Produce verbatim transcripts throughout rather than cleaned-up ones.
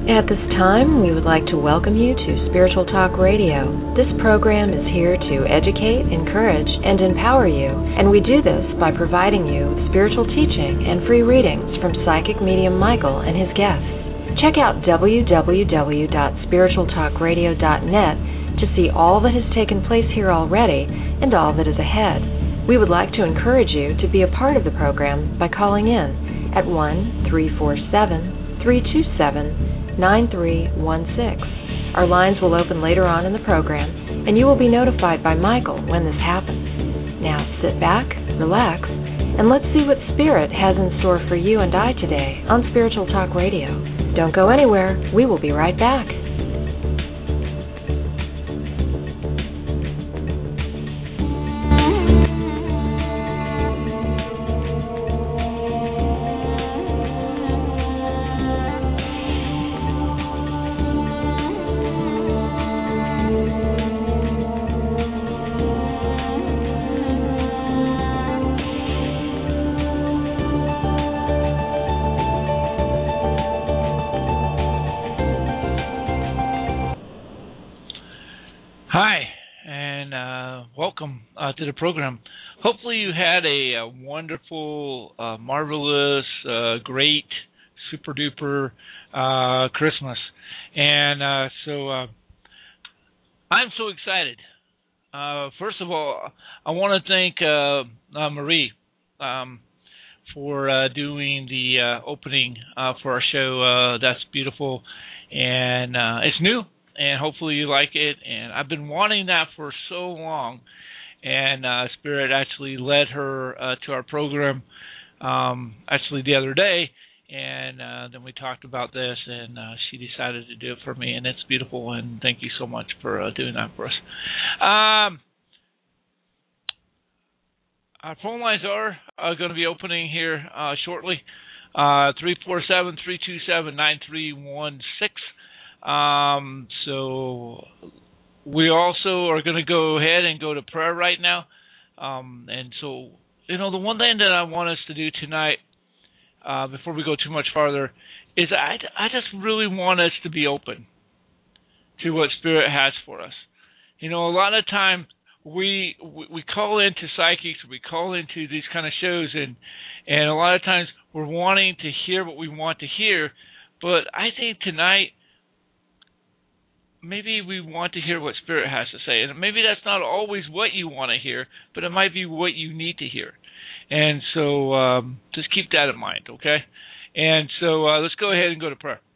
At this time, we would like to welcome you to Spiritual Talk Radio. This program is here to educate, encourage, and empower you, and we do this by providing you with spiritual teaching and free readings from psychic medium Michael and his guests. Check out w w w dot spiritual talk radio dot net to see all that has taken place here already and all that is ahead. We would like to encourage you to be a part of the program by calling in at one three four seven, three two seven, nine three one six. Our lines will open later on in the program, and you will be notified by Michael when this happens. Now sit back, relax, and let's see what Spirit has in store for you and I today on Spiritual Talk Radio. Don't go anywhere. We will be right back. Uh, to the program. Hopefully you had a, a wonderful, uh, marvelous, uh, great, super duper uh, Christmas. And uh, so uh, I'm so excited. Uh, first of all, I want to thank uh, uh, Marie um, for uh, doing the uh, opening uh, for our show. Uh, that's beautiful. And uh, it's new, and hopefully you like it. And I've been wanting that for so long. And uh, Spirit actually led her uh, to our program um, actually the other day, and uh, then we talked about this, and uh, she decided to do it for me, and it's beautiful, and thank you so much for uh, doing that for us. Um, our phone lines are uh, going to be opening here uh, shortly, uh, three four seven, three two seven, nine three one six. Um, so... We also are going to go ahead and go to prayer right now. Um, and so, you know, the one thing that I want us to do tonight, uh, before we go too much farther, is I, I just really want us to be open to what Spirit has for us. You know, a lot of time we we call into psychics, we call into these kind of shows, and, and a lot of times we're wanting to hear what we want to hear. But I think tonight, maybe we want to hear what Spirit has to say. And maybe that's not always what you want to hear, but it might be what you need to hear. And so um, just keep that in mind, okay? And so uh, let's go ahead and go to prayer.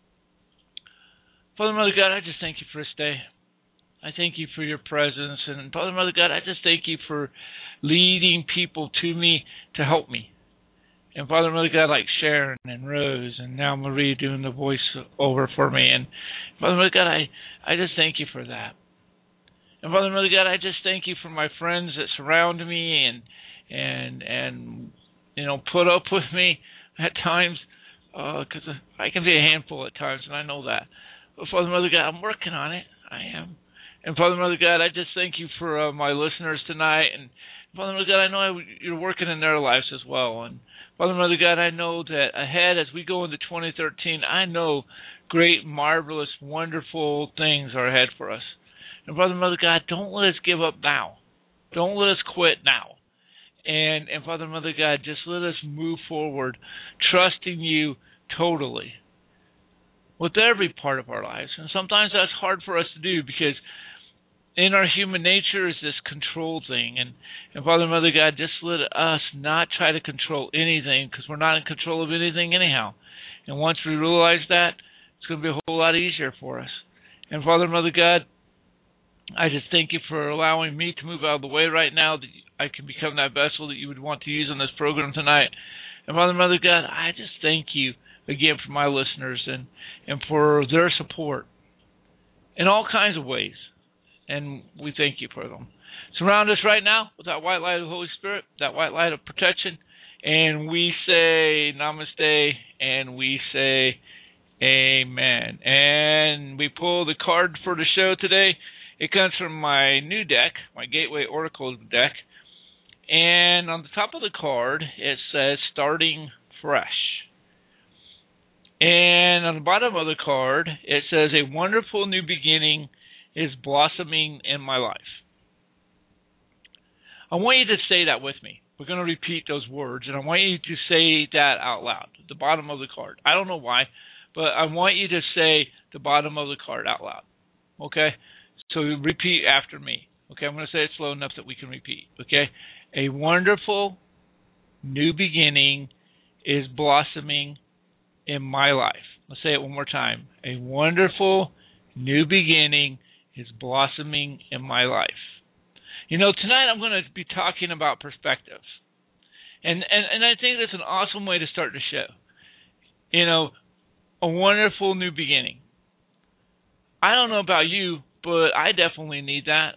Father, Mother God, I just thank you for this day. I thank you for your presence. And Father, Mother God, I just thank you for leading people to me to help me. And Father, Mother God, like Sharon and Rose and now Marie doing the voice over for me. And Father, Mother God, I, I just thank you for that. And Father, Mother God, I just thank you for my friends that surround me and, and, and you know, put up with me at times, because uh, I can be a handful at times, and I know that. But Father, Mother God, I'm working on it. I am. And Father, Mother God, I just thank you for uh, my listeners tonight. And Father, Mother God, I know you're working in their lives as well. And Father, Mother God, I know that ahead as we go into twenty thirteen, I know great, marvelous, wonderful things are ahead for us. And Father, Mother God, don't let us give up now. Don't let us quit now. And, and Father, Mother God, just let us move forward, trusting you totally with every part of our lives. And sometimes that's hard for us to do because in our human nature is this control thing. And, and Father, Mother God, just let us not try to control anything because we're not in control of anything anyhow. And once we realize that, it's going to be a whole lot easier for us. And Father, Mother God, I just thank you for allowing me to move out of the way right now, that I can become that vessel that you would want to use on this program tonight. And Father, Mother God, I just thank you again for my listeners and, and for their support in all kinds of ways. And we thank you for them. Surround us right now with that white light of the Holy Spirit, that white light of protection. And we say namaste, and we say amen. And we pull the card for the show today. It comes from my new deck, my Gateway Oracle deck. And on the top of the card, it says starting fresh. And on the bottom of the card, it says, a wonderful new beginning is blossoming in my life. I want you to say that with me. We're going to repeat those words, and I want you to say that out loud, the bottom of the card. I don't know why, but I want you to say the bottom of the card out loud. Okay? So repeat after me. Okay? I'm going to say it slow enough that we can repeat. Okay? A wonderful new beginning is blossoming in my life. Let's say it one more time. A wonderful new beginning is blossoming in my life. You know, tonight I'm going to be talking about perspective. And, and, and I think that's an awesome way to start the show. You know, a wonderful new beginning. I don't know about you, but I definitely need that.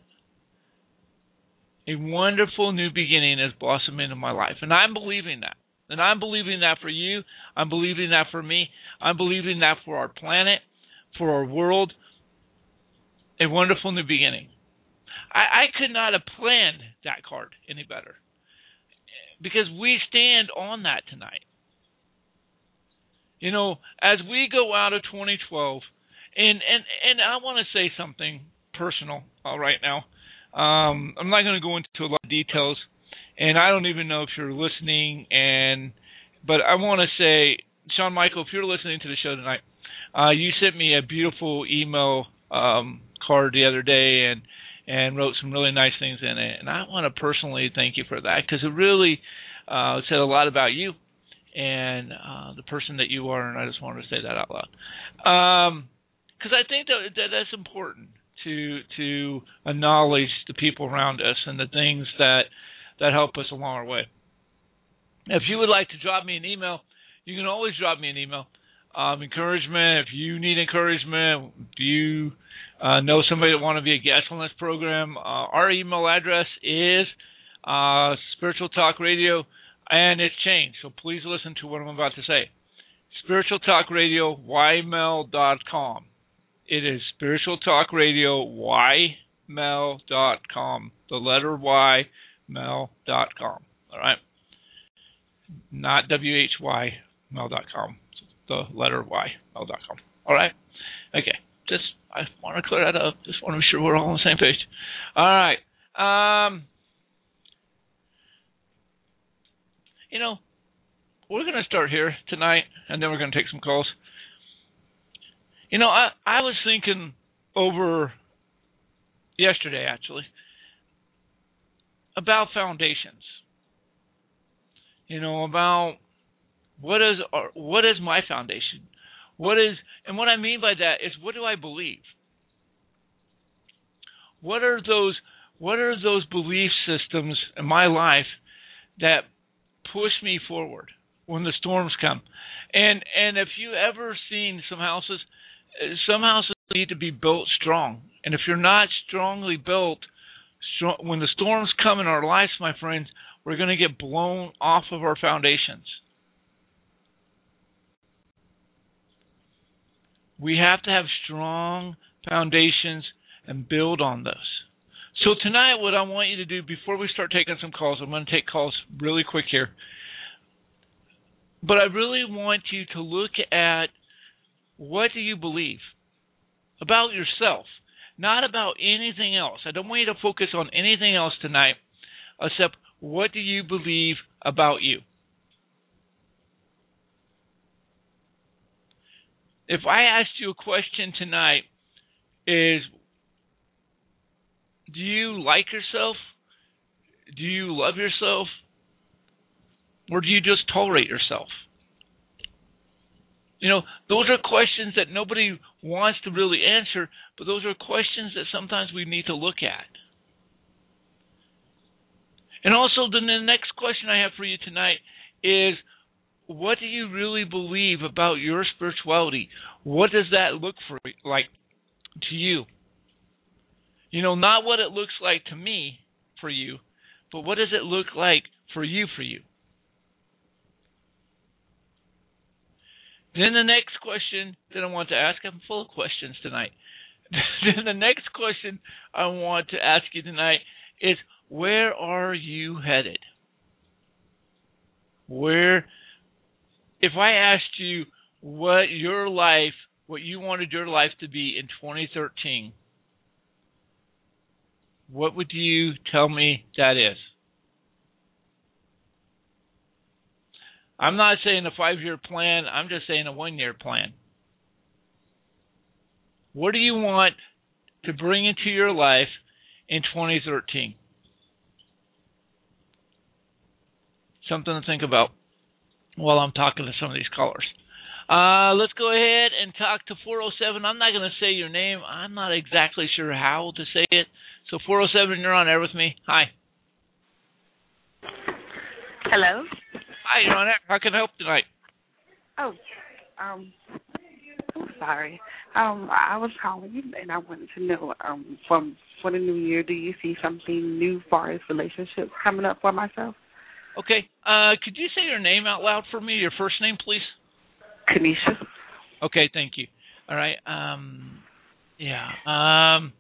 A wonderful new beginning is blossoming in my life. And I'm believing that. And I'm believing that for you. I'm believing that for me. I'm believing that for our planet, for our world. A wonderful new beginning. I, I could not have planned that card any better, because we stand on that tonight. You know, as we go out of twenty twelve, and, and, and I want to say something personal uh, right now. Um, I'm not going to go into a lot of details. And I don't even know if you're listening, and but I want to say, Sean Michael, if you're listening to the show tonight, uh, you sent me a beautiful email um, card the other day, and and wrote some really nice things in it. And I want to personally thank you for that, because it really uh, said a lot about you and uh, the person that you are, and I just wanted to say that out loud. Because um, I think that, that that's important to to acknowledge the people around us and the things that that help us along our way. If you would like to drop me an email, you can always drop me an email. Um, encouragement, if you need encouragement, if you uh, know somebody that want to be a guest on this program, uh, our email address is uh, Spiritual Talk Radio, and it's changed, so please listen to what I'm about to say. Spiritual Talk Radio, y mail dot com. It is Spiritual Talk Radio, y mail dot com. The letter Y, mail dot com. All right? Not W H Y, mail dot com. The letter Y, mail dot com. All right? Okay. Just, I want to clear that up. Just want to be sure we're all on the same page. All right. Um, you know, we're going to start here tonight, and then we're going to take some calls. You know, I, I was thinking over yesterday, actually, about foundations. You know, about what is our, what is my foundation? What is, and what I mean by that is, what do I believe? What are those what are those belief systems in my life that push me forward when the storms come? And and if you ever seen some houses, some houses need to be built strong. And if you're not strongly built, strong, when the storms come in our lives, my friends, we're going to get blown off of our foundations. We have to have strong foundations and build on those. So tonight, what I want you to do, before we start taking some calls, I'm going to take calls really quick here. But I really want you to look at, what do you believe about yourself, not about anything else. I don't want you to focus on anything else tonight except, what do you believe about you? If I asked you a question tonight, is, do you like yourself? Do you love yourself? Or do you just tolerate yourself? You know, those are questions that nobody wants to really answer, but those are questions that sometimes we need to look at. And also, then the next question I have for you tonight is, what do you really believe about your spirituality? What does that look for like to you? You know, not what it looks like to me for you, but what does it look like for you for you? Then the next question that I want to ask, I'm full of questions tonight. Then the next question I want to ask you tonight is, where are you headed? Where, if I asked you, what your life, what you wanted your life to be in twenty thirteen, what would you tell me that is? I'm not saying a five-year plan. I'm just saying a one-year plan. What do you want to bring into your life in twenty thirteen? Something to think about while I'm talking to some of these callers. Uh, let's go ahead and talk to four oh seven. I'm not going to say your name. I'm not exactly sure how to say it. So four oh seven, you're on air with me. Hi. Hello. Hi, you're on air. How can I help tonight? Oh, um, I'm sorry. Um, I was calling you, and I wanted to know, um, from for the new year, do you see something new as far as relationships coming up for myself? Okay. Uh, could you say your name out loud for me? Your first name, please. Kanisha. Okay, thank you. All right. Um, yeah. Um,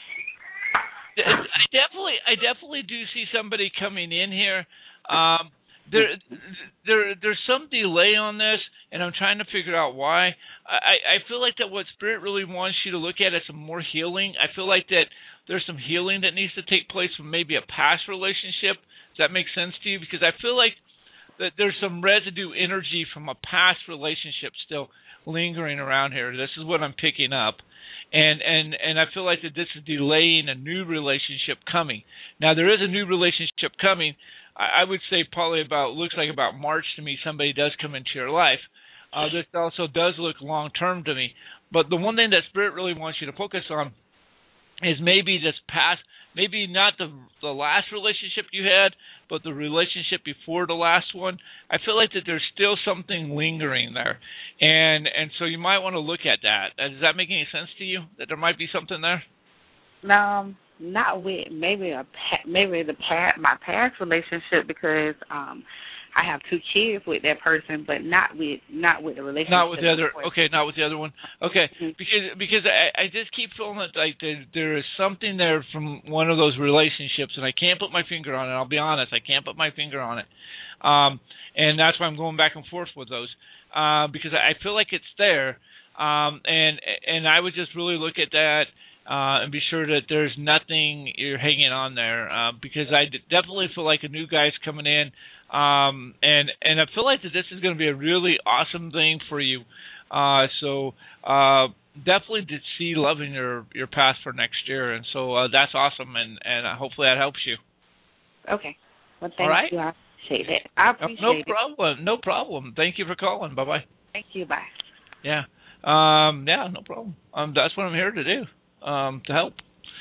I definitely, I definitely do see somebody coming in here. Um, there, there, there's some delay on this, and I'm trying to figure out why. I, I feel like that what Spirit really wants you to look at is some more healing. I feel like that there's some healing that needs to take place from maybe a past relationship. Does that make sense to you? Because I feel like that there's some residue energy from a past relationship still lingering around here. This is what I'm picking up. And and and I feel like that this is delaying a new relationship coming. Now, there is a new relationship coming. I, I would say probably about, looks like about March to me, somebody does come into your life. Uh, this also does look long-term to me. But the one thing that Spirit really wants you to focus on is maybe this past, maybe not the the last relationship you had, but the relationship before the last one. I feel like that there's still something lingering there, and and so you might want to look at that. Uh, does that make any sense to you? That there might be something there? No, not with maybe a pa- maybe the pa- my past relationship, because um, I have two kids with that person, but not with not with the relationship. Not with the other. Okay, not with the other one. Okay, Mm-hmm. because because I, I just keep feeling that like there, there is something there from one of those relationships, and I can't put my finger on it. I'll be honest, I can't put my finger on it, um, and that's why I'm going back and forth with those, uh, because I feel like it's there, um, and and I would just really look at that. Uh, and be sure that there's nothing you're hanging on there, uh, because I d- definitely feel like a new guy's coming in, um, and and I feel like that this is going to be a really awesome thing for you. Uh, so uh, definitely to see love in your, your path for next year, and so uh, that's awesome, and and hopefully that helps you. Okay. Well, thank All right. you. I appreciate it. I appreciate no it. problem. No problem. Thank you for calling. Bye bye. Thank you. Bye. Yeah. Um, yeah. No problem. Um, that's what I'm here to do. Um, to help.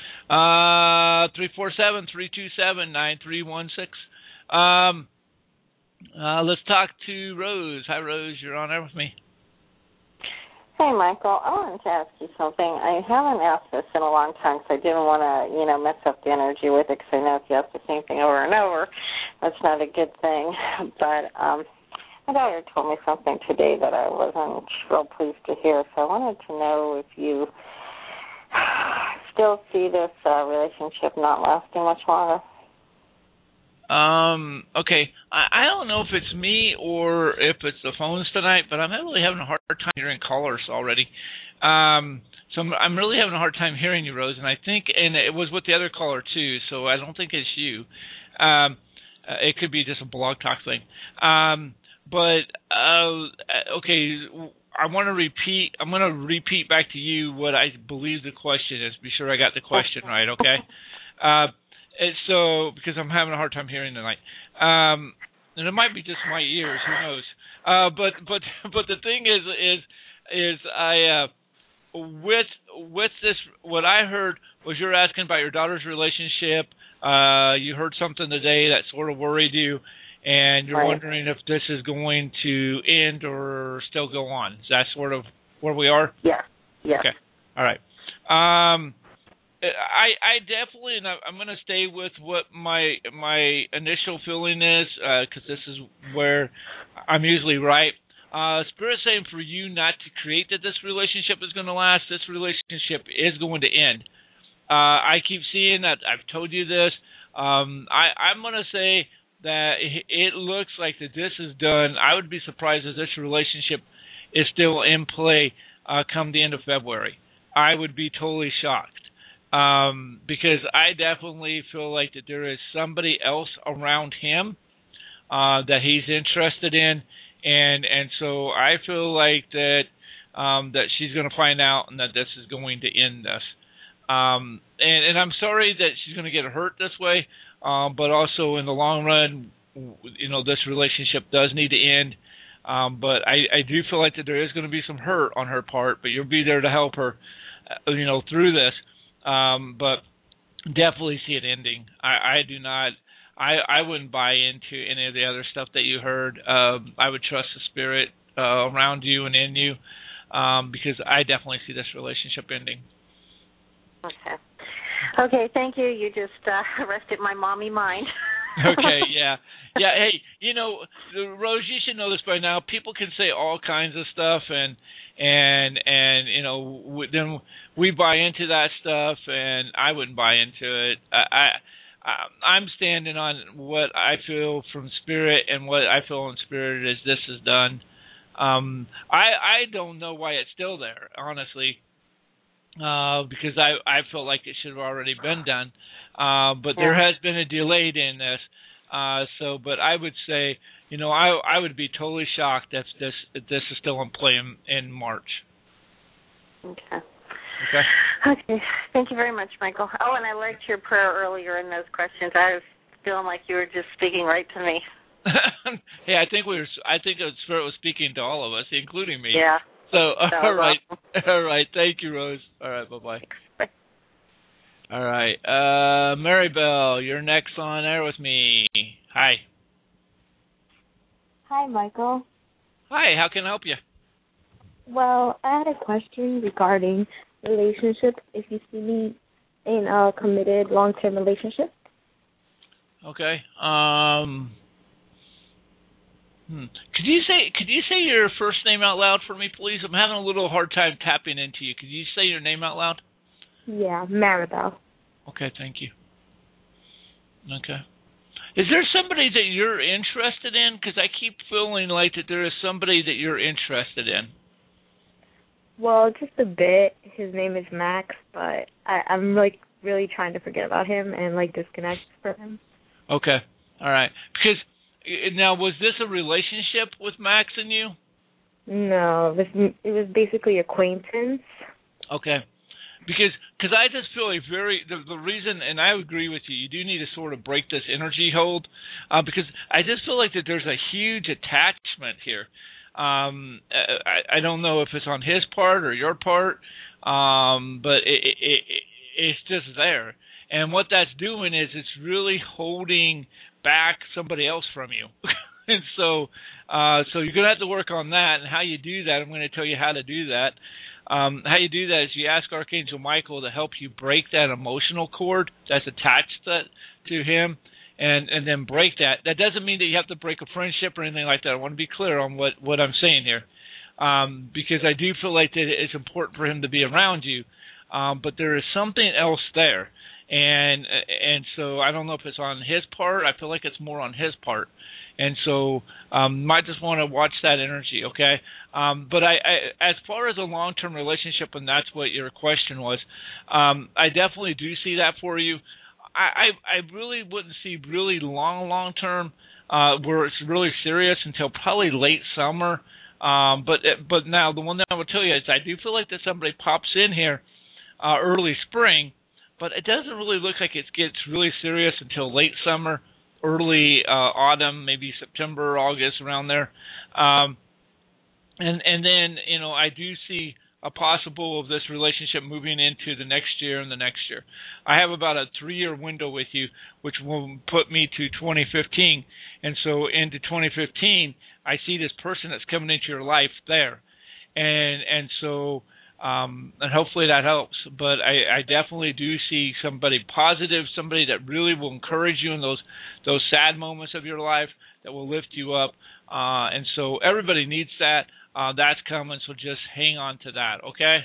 Uh, three four seven, three two seven, nine three one six. Um, uh, let's talk to Rose. Hi, Rose. You're on there with me. Hey, Michael. I wanted to ask you something. I haven't asked this in a long time, so I didn't want to, you know, mess up the energy with it, because I know if you ask the same thing over and over, that's not a good thing. But um, my daughter told me something today that I wasn't real pleased to hear, so I wanted to know if you still see this uh, relationship not lasting much longer. Um, okay. I, I don't know if it's me or if it's the phones tonight, but I'm really having a hard time hearing callers already. Um, so I'm, I'm really having a hard time hearing you, Rose, and I think, and it was with the other caller too, so I don't think it's you. Um, uh, it could be just a blog talk thing. Um, but, uh, okay, I want to repeat, I'm going to repeat back to you what I believe the question is. Be sure I got the question right, okay? Uh, and so, because I'm having a hard time hearing tonight. Um, and it might be just my ears, who knows? Uh, but, but, but the thing is, is, is I, uh, with, with this, what I heard was you're asking about your daughter's relationship. Uh, you heard something today that sort of worried you, and you're right. wondering if this is going to end or still go on. Is that sort of where we are? Yeah. Yeah. Okay. All right. Um, I I definitely, and I'm going to stay with what my my initial feeling is, because uh, this is where I'm usually right. Uh, Spirit's saying for you not to create that this relationship is going to last. This relationship is going to end. Uh, I keep seeing that. I've told you this. Um, I, I'm going to say that it looks like that this is done. I would be surprised if this relationship is still in play uh, come the end of February. I would be totally shocked. Um, because I definitely feel like that there is somebody else around him uh, that he's interested in, and and so I feel like that um, that she's going to find out and that this is going to end this. Um, and, and I'm sorry that she's going to get hurt this way, um, but also in the long run, you know, this relationship does need to end. Um, but I, I do feel like that there is going to be some hurt on her part, but you'll be there to help her, uh, you know, through this. Um, but definitely see it ending. I, I do not, I, I wouldn't buy into any of the other stuff that you heard. Um, I would trust the spirit uh, around you and in you, um, because I definitely see this relationship ending. Okay. Okay, thank you. You just uh, arrested my mommy mind. Okay, yeah. Yeah, hey, you know, Rose, you should know this by now. People can say all kinds of stuff, and, and and you know, then we buy into that stuff, and I wouldn't buy into it. I, I, I'm standing on what I feel from Spirit, and what I feel in Spirit is this is done. Um, I, I don't know why it's still there, honestly, uh, because I, I feel like it should have already been done. Uh, but yeah. There has been a delay in this. Uh, so, but I would say, you know, I I would be totally shocked if this if this is still in play in, in March. Okay. Okay. Okay. Thank you very much, Michael. Oh, and I liked your prayer earlier in those questions. I was feeling like you were just speaking right to me. Hey, I think we were. I think the Spirit was speaking to all of us, including me. Yeah. So, all right, awesome. all right. Thank you, Rose. All right. Bye bye. All right. Uh, Maribel, you're next on air with me. Hi. Hi, Michael. Hi, how can I help you? Well, I had a question regarding relationships. If you see me in a committed long-term relationship. Okay. Um. Hmm. Could you say Could you say your first name out loud for me, please? I'm having a little hard time tapping into you. Could you say your name out loud? Yeah, Maribel. Okay, thank you. Okay. Is there somebody that you're interested in? Because I keep feeling like that there is somebody that you're interested in. Well, just a bit. His name is Max, but I, I'm like really trying to forget about him and like disconnect from him. Okay. All right. Because now, was this a relationship with Max and you? No, it was, it was basically acquaintance. Okay. Because cause I just feel like very, the, the reason, and I agree with you, you do need to sort of break this energy hold, uh, because I just feel like that there's a huge attachment here. Um, I, I don't know if it's on his part or your part, um, but it, it, it, it's just there. And what that's doing is it's really holding back somebody else from you. And so uh, so you're going to have to work on that, and how you do that, I'm going to tell you how to do that. Um, how you do that is you ask Archangel Michael to help you break that emotional cord that's attached that, to him, and, and then break that. That doesn't mean that you have to break a friendship or anything like that. I want to be clear on what, what I'm saying here, um, because I do feel like that it's important for him to be around you, um, but there is something else there. And and so I don't know if it's on his part. I feel like it's more on his part. And so um, might just want to watch that energy, okay? Um, but I, I, as far as a long-term relationship, and that's what your question was, um, I definitely do see that for you. I, I, I really wouldn't see really long, long-term uh, where it's really serious until probably late summer. Um, but but now the one that I would tell you is I do feel like that somebody pops in here uh, early spring, but it doesn't really look like it gets really serious until late summer, early uh, autumn, maybe September, August, around there. Um, and and then, you know, I do see a possible of this relationship moving into the next year and the next year. I have about a three-year window with you, which will put me to twenty fifteen. And so into twenty fifteen, I see this person that's coming into your life there. And and so... Um, and hopefully that helps. But I, I definitely do see somebody positive, somebody that really will encourage you in those those sad moments of your life, that will lift you up. Uh, and so everybody needs that. Uh, that's coming, so just hang on to that, okay?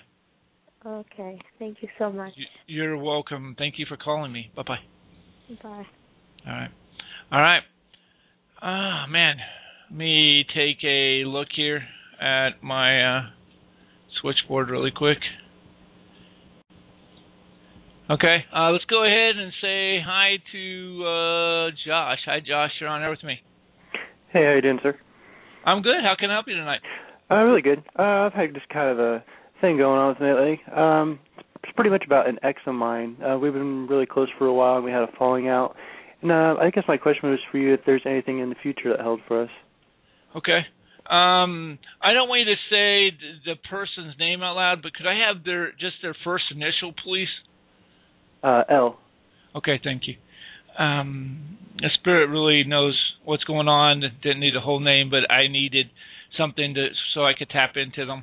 Okay. Thank you so much. You're welcome. Thank you for calling me. Bye-bye. Bye. All right. All right. Ah, man. Let me take a look here at my uh, switchboard really quick. Okay, uh, let's go ahead and say hi to uh, Josh. Hi, Josh. You're on air with me. Hey, how you doing, sir? I'm good. How can I help you tonight? Uh, really good. Uh, I've had just kind of a thing going on with me lately. Um, it's pretty much about an ex of mine. Uh, we've been really close for a while, and we had a falling out. And uh, I guess my question was for you if there's anything in the future that held for us. Okay. Um, I don't want you to say the person's name out loud, but could I have their just their first initial, please? Uh, L. Okay, thank you. Um, the spirit really knows what's going on. Didn't need a whole name, but I needed something to so I could tap into them.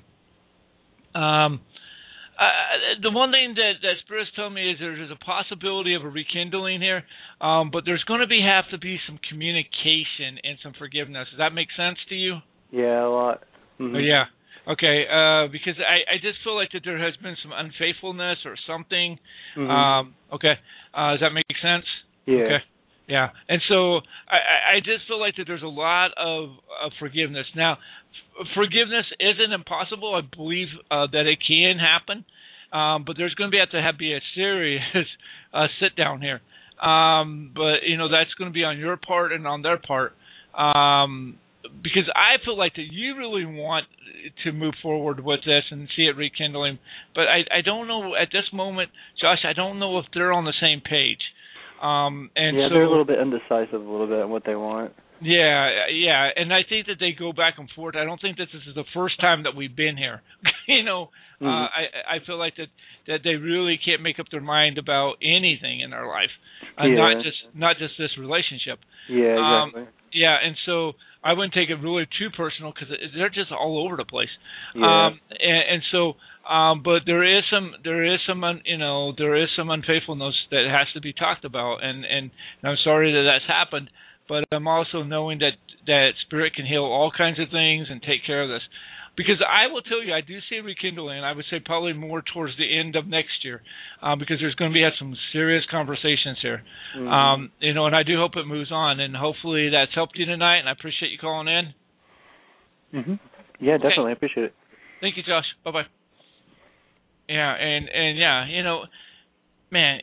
Um, uh, the one thing that, that spirit's telling me is there's a possibility of a rekindling here, um, but there's going to be have to be some communication and some forgiveness. Does that make sense to you? Yeah, a lot. Mm-hmm. Oh, yeah. Okay, uh, because I, I just feel like that there has been some unfaithfulness or something. Mm-hmm. Um, okay, uh, does that make sense? Yeah. Okay. Yeah, and so I, I just feel like that there's a lot of, of forgiveness. Now, f- forgiveness isn't impossible. I believe uh, that it can happen, um, but there's going to be have to have be a serious uh, sit down here. Um, but you know that's going to be on your part and on their part. Um, Because I feel like that you really want to move forward with this and see it rekindling, but I, I don't know at this moment, Josh. I don't know if they're on the same page. Um, and yeah, so, they're a little bit indecisive, a little bit on what they want. Yeah, yeah, and I think that they go back and forth. I don't think that this is the first time that we've been here. you know, mm-hmm. uh, I I feel like that that they really can't make up their mind about anything in their life, uh, yeah. not just not just this relationship. Yeah, exactly. Um, yeah, and so I wouldn't take it really too personal because they're just all over the place. Yeah. Um, and, and so, um, but there is some, there is some, un, you know, there is some unfaithfulness that has to be talked about, and, and, and I'm sorry that that's happened. But I'm also knowing that that spirit can heal all kinds of things and take care of this. Because I will tell you, I do see rekindling. I would say probably more towards the end of next year, uh, because there's going to be some serious conversations here. Mm-hmm. Um, you know, and I do hope it moves on, and hopefully that's helped you tonight. And I appreciate you calling in. Mhm. Yeah, definitely. Okay. I appreciate it. Thank you, Josh. Bye bye. Yeah, and and yeah, you know, man,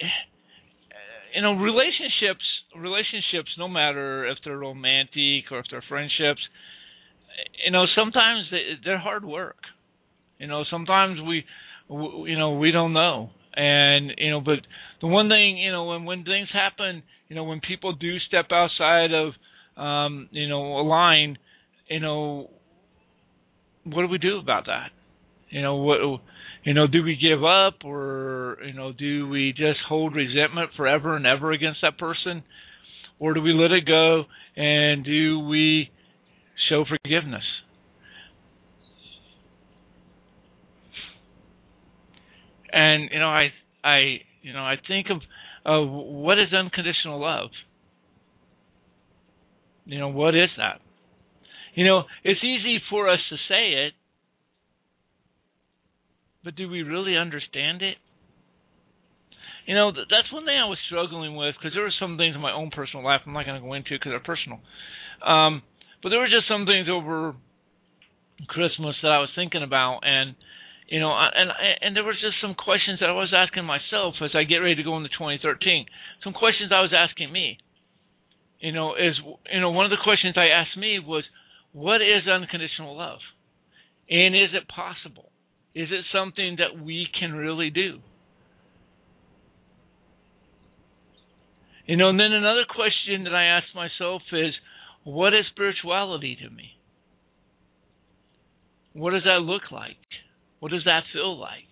you know, relationships, relationships, no matter if they're romantic or if they're friendships. You know, sometimes they're hard work. You know, sometimes we, you know, we don't know. And, you know, but the one thing, you know, when, when things happen, you know, when people do step outside of, um, you know, a line, you know, what do we do about that? You know, what, you know, do we give up, or, you know, do we just hold resentment forever and ever against that person? Or do we let it go, and do we show forgiveness? And you know, I, I, you know, I think of uh, what is unconditional love. You know, what is that? You know, it's easy for us to say it, but do we really understand it? You know, that's one thing I was struggling with, because there were some things in my own personal life I'm not going to go into because they're personal. Um, But there were just some things over Christmas that I was thinking about, and you know, and and there was just some questions that I was asking myself as I get ready to go into twenty thirteen. Some questions I was asking me. You know, is you know one of the questions I asked me was, what is unconditional love, and is it possible? Is it something that we can really do? You know, and then another question that I asked myself is, what is spirituality to me? What does that look like? What does that feel like?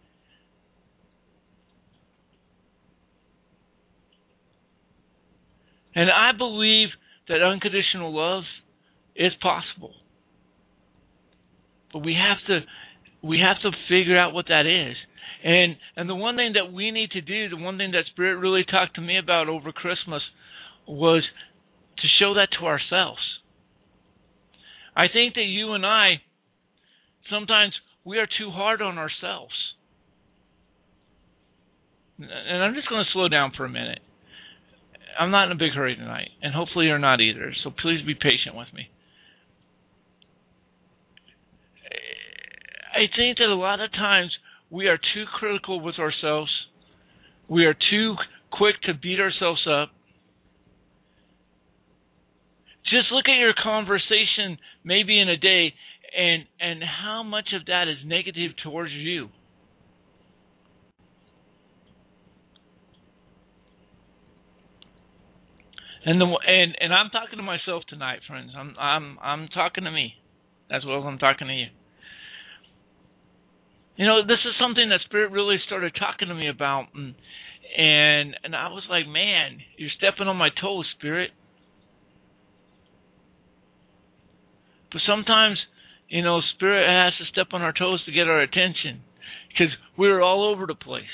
And I believe that unconditional love is possible. But we have to we have to figure out what that is. And and the one thing that we need to do, the one thing that Spirit really talked to me about over Christmas was to show that to ourselves. I think that you and I, sometimes we are too hard on ourselves. And I'm just going to slow down for a minute. I'm not in a big hurry tonight, and hopefully you're not either, so please be patient with me. I think that a lot of times we are too critical with ourselves. We are too quick to beat ourselves up. Just look at your conversation maybe in a day and and how much of that is negative towards you. And the and, and I'm talking to myself tonight, friends. I'm I'm I'm talking to me. As well as I'm talking to you. You know, this is something that Spirit really started talking to me about, and and, and I was like, man, you're stepping on my toes, Spirit. But sometimes, you know, Spirit has to step on our toes to get our attention because we're all over the place.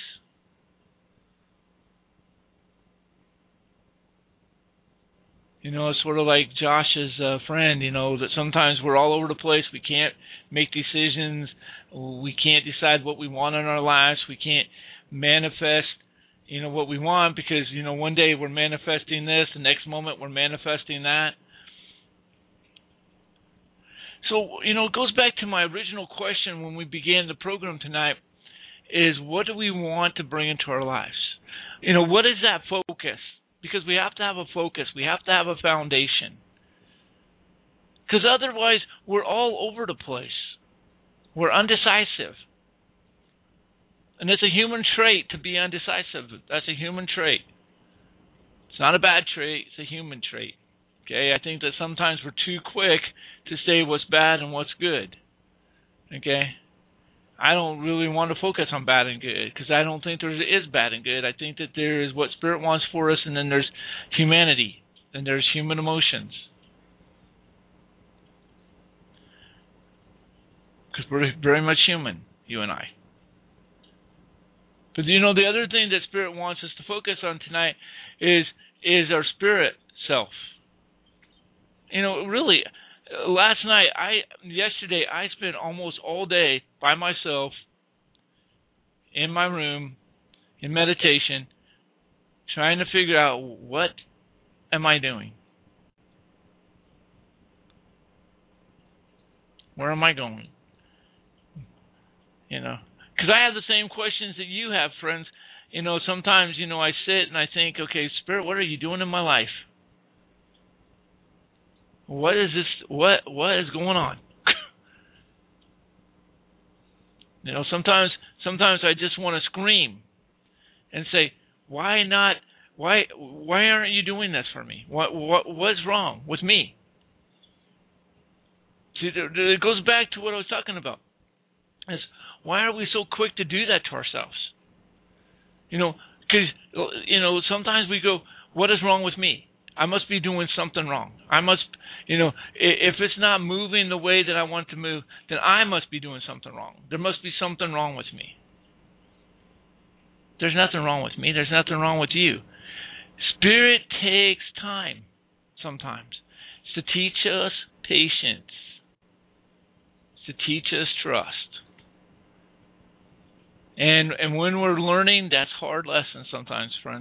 You know, it's sort of like Josh's uh, friend, you know, that sometimes we're all over the place. We can't make decisions. We can't decide what we want in our lives. We can't manifest, you know, what we want because, you know, one day we're manifesting this, the next moment we're manifesting that. So, you know, it goes back to my original question when we began the program tonight is what do we want to bring into our lives? You know, what is that focus? Because we have to have a focus. We have to have a foundation. Because otherwise, we're all over the place. We're undecisive. And it's a human trait to be undecisive. That's a human trait. It's not a bad trait. It's a human trait. Okay, I think that sometimes we're too quick to say what's bad and what's good. Okay, I don't really want to focus on bad and good because I don't think there is bad and good. I think that there is what Spirit wants for us, and then there's humanity, and there's human emotions. Because we're very much human, you and I. But you know, the other thing that Spirit wants us to focus on tonight is is our spirit self. You know, really, last night, I yesterday, I spent almost all day by myself in my room in meditation, trying to figure out what am I doing? Where am I going? You know, because I have the same questions that you have, friends. You know, sometimes, you know, I sit and I think, okay, Spirit, what are you doing in my life? What is this? What what is going on? You know, sometimes sometimes I just want to scream and say, why not? Why why aren't you doing this for me? What what what's wrong with me? See, it goes back to what I was talking about. Is why are we so quick to do that to ourselves? You know, because you know sometimes we go, what is wrong with me? I must be doing something wrong. I must, you know, if it's not moving the way that I want to move, then I must be doing something wrong. There must be something wrong with me. There's nothing wrong with me. There's nothing wrong with you. Spirit takes time sometimes. It's to teach us patience. It's to teach us trust. And and when we're learning, that's hard lessons sometimes, friends.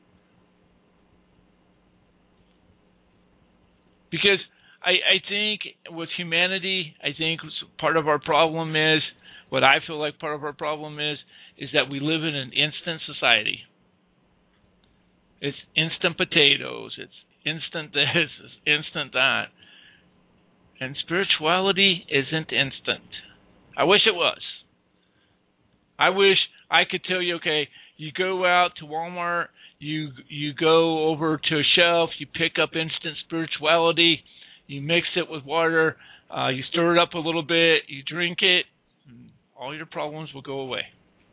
Because I, I think with humanity, I think part of our problem is, what I feel like part of our problem is, is that we live in an instant society. It's instant potatoes, it's instant this, it's instant that. And spirituality isn't instant. I wish it was. I wish I could tell you, okay, you go out to Walmart, you you go over to a shelf, you pick up instant spirituality, you mix it with water, uh, you stir it up a little bit, you drink it, and all your problems will go away.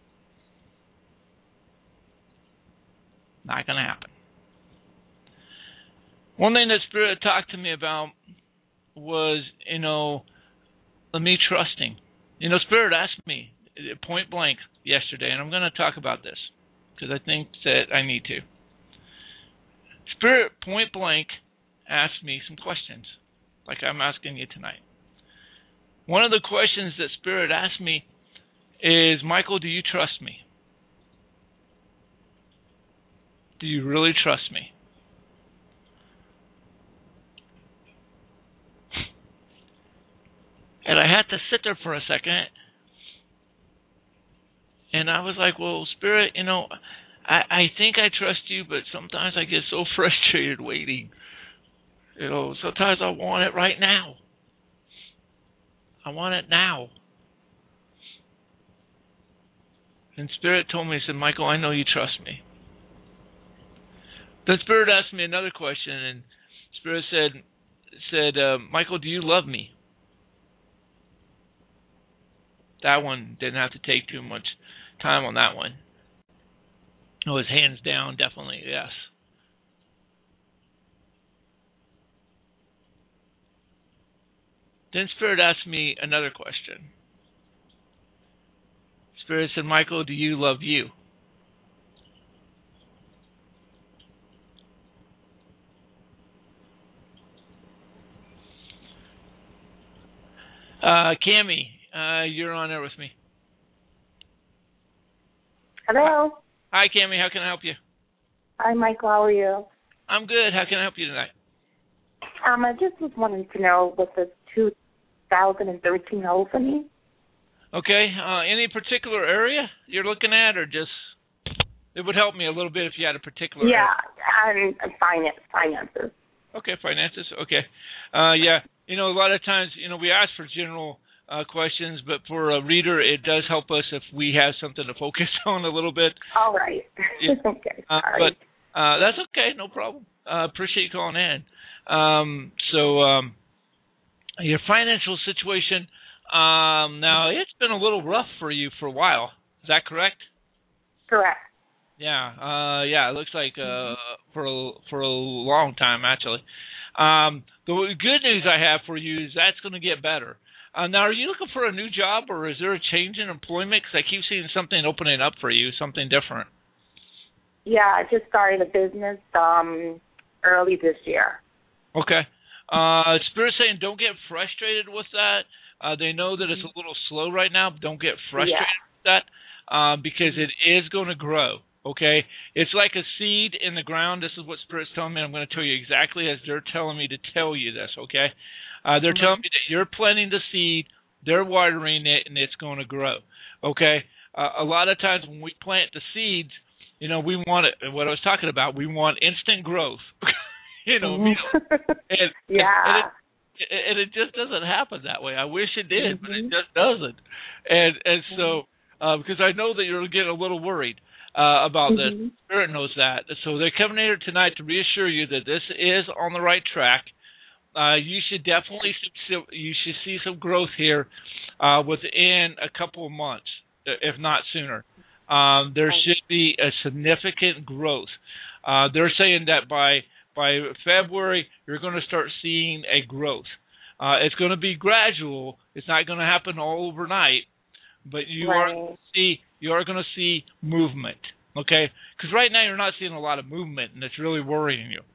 Not going to happen. One thing that Spirit talked to me about was, you know, me trusting. You know, Spirit asked me point blank yesterday, and I'm going to talk about this because I think that I need to. Spirit point blank asked me some questions, like I'm asking you tonight. One of the questions that Spirit asked me is, Michael, do you trust me? Do you really trust me? And I had to sit there for a second. And I was like, well, Spirit, you know, I, I think I trust you, but sometimes I get so frustrated waiting. You know, sometimes I want it right now. I want it now. And Spirit told me, he said, Michael, I know you trust me. Then Spirit asked me another question, and Spirit said, said, uh, Michael, do you love me? That one didn't have to take too much time on that one. It was hands down, definitely, yes. Then Spirit asked me another question. Spirit said, Michael, do you love you? Uh, Cammie, uh, you're on there with me. Hello. Hi, Cammie. How can I help you? Hi, Michael. How are you? I'm good. How can I help you tonight? Um, I just was wanting to know what the two thousand thirteen holds for me. Okay. Uh, any particular area you're looking at, or just it would help me a little bit if you had a particular yeah, area. and finance, finances. Okay, finances. Okay. Uh, yeah. You know, a lot of times, you know, we ask for general uh, questions, but for a reader, it does help us if we have something to focus on a little bit. All right. Yeah. Okay. Uh, Sorry. but uh, that's okay. No problem. Uh, appreciate you calling in. Um, so um, your financial situation, um, now it's been a little rough for you for a while. Is that correct? Correct. Yeah. Uh, yeah. It looks like uh, mm-hmm. for a, for a long time actually. Um, the good news I have for you is that's going to get better. Uh, now, are you looking for a new job, or is there a change in employment? Because I keep seeing something opening up for you, something different. Yeah, I just started a business um, early this year. Okay. Uh, Spirit's saying don't get frustrated with that. Uh, they know that it's a little slow right now, but don't get frustrated yeah. with that uh, because it is going to grow. Okay, it's like a seed in the ground. This is what Spirit's telling me. I'm going to tell you exactly as they're telling me to tell you this. Okay, uh, they're mm-hmm. telling me that you're planting the seed, they're watering it, and it's going to grow. Okay, uh, a lot of times when we plant the seeds, you know, we want it. What I was talking about, we want instant growth. you know, mm-hmm. and, yeah. And, and, it, and it just doesn't happen that way. I wish it did, mm-hmm. but it just doesn't. And and so uh, because I know that you're getting a little worried. Uh, about mm-hmm. this. Spirit knows that. So they're coming here tonight to reassure you that this is on the right track. Uh, you should definitely see, you should see some growth here uh, within a couple of months, if not sooner. Um, there should be a significant growth. Uh, they're saying that by by February you're going to start seeing a growth. Uh, it's going to be gradual. It's not going to happen all overnight, but you right. are going to see you are going to see movement, okay? Because right now you're not seeing a lot of movement, and it's really worrying you.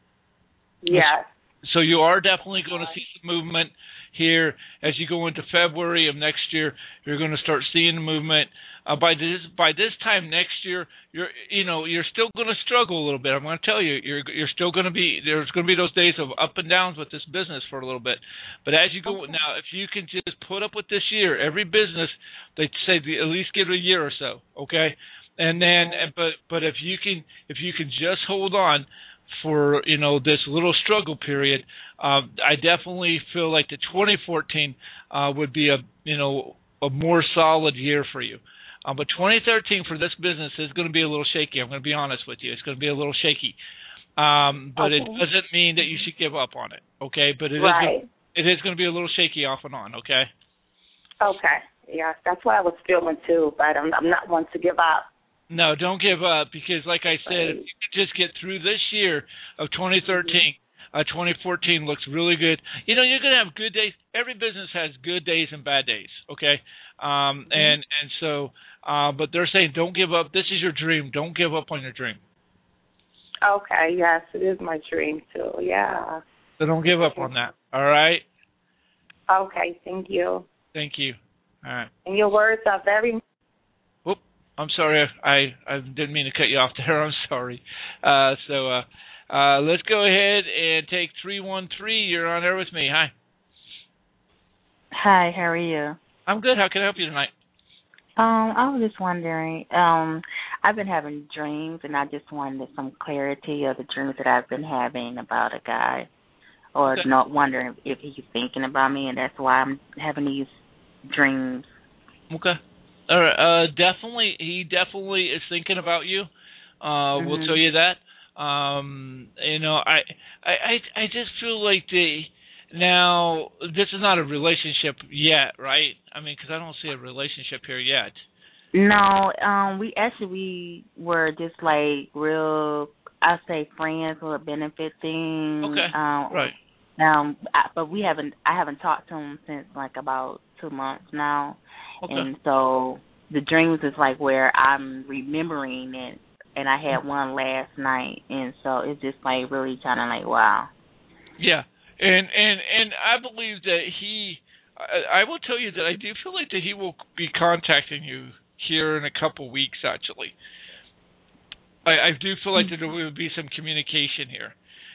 Yes. So you are definitely going to see some movement here as you go into February of next year. You're going to start seeing the movement. Uh, by this by this time next year, you're you know you're still going to struggle a little bit. I'm going to tell you, you're you're still going to be there's going to be those days of up and downs with this business for a little bit. But as you go okay. now, if you can just put up with this year, every business they say at least give it a year or so, okay? And then but but if you can if you can just hold on for you know this little struggle period, uh, I definitely feel like the twenty fourteen uh, would be a you know a more solid year for you. Uh, but twenty thirteen for this business is going to be a little shaky. I'm going to be honest with you. It's going to be a little shaky. Um, but okay. it doesn't mean that you should give up on it, okay? But it right. is it is going to be a little shaky off and on, okay? Okay. Yeah, that's what I was feeling too, but I'm, I'm not one to give up. No, don't give up because, like I said, right. if you could just get through this year of twenty thirteen, mm-hmm. uh, twenty fourteen looks really good. You know, you're going to have good days. Every business has good days and bad days, okay? Um, mm-hmm. And and so... Uh, but they're saying don't give up. This is your dream. Don't give up on your dream. Okay, yes, it is my dream too, yeah. So don't give up on that, all right? Okay, thank you. Thank you. All right. And your words are very... Whoop, I'm sorry. I, I didn't mean to cut you off there. I'm sorry. Uh, so uh, uh, let's go ahead and take three one three. You're on there with me. Hi. Hi, how are you? I'm good. How can I help you tonight? Um, I was just wondering, um, I've been having dreams, and I just wanted some clarity of the dreams that I've been having about a guy, or Okay. not wondering if he's thinking about me, and that's why I'm having these dreams. Okay. All right. Uh, definitely, he definitely is thinking about you. Uh, mm-hmm. We'll tell you that. Um, you know, I, I, I, I just feel like the now this is not a relationship yet, right? I mean, because I don't see a relationship here yet. No, um, we actually we were just like real, I say friends or benefiting. Okay. Um, right. Um, I, but we haven't. I haven't talked to him since like about two months now, okay. and so the dreams is like where I'm remembering it, and I had one last night, and so it's just like really kind of like wow. Yeah, and and and I believe that he. I, I will tell you that I do feel like that he will be contacting you here in a couple weeks. Actually, I, I do feel like that there will be some communication here.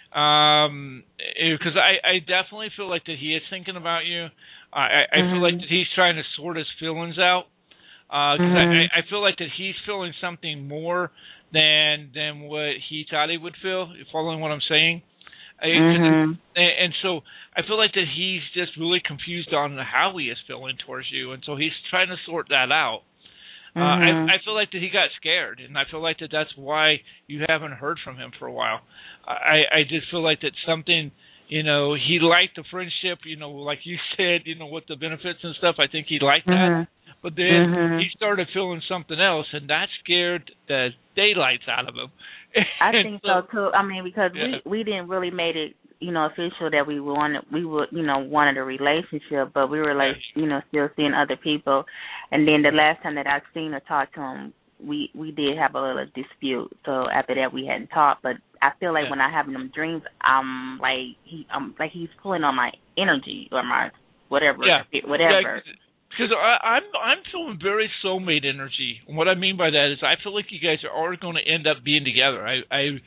Um, because I, I definitely feel like that he is thinking about you. I, I mm-hmm. feel like that he's trying to sort his feelings out. Uh, because mm-hmm. I, I feel like that he's feeling something more than than what he thought he would feel. You following what I'm saying? Mm-hmm. And, and so I feel like that he's just really confused on how he is feeling towards you, and so he's trying to sort that out. Uh, mm-hmm. I, I feel like that he got scared, and I feel like that that's why you haven't heard from him for a while. I, I just feel like that something, you know, he liked the friendship, you know, like you said, you know, with the benefits and stuff. I think he liked mm-hmm. that. But then mm-hmm. he started feeling something else, and that scared the daylights out of him. I think so, so too. I mean, because yeah. we we didn't really made it, you know, official that we wanted we would, you know, wanted a relationship, but we were like, you know, still seeing other people. And then the last time that I seen or talked to him, we we did have a little dispute. So after that, we hadn't talked. But I feel like yeah. when I have them dreams, I'm like he, I'm like he's pulling on my energy or my whatever, yeah. whatever. Yeah, because I, I'm I'm feeling very soulmate energy. And what I mean by that is I feel like you guys are going to end up being together. I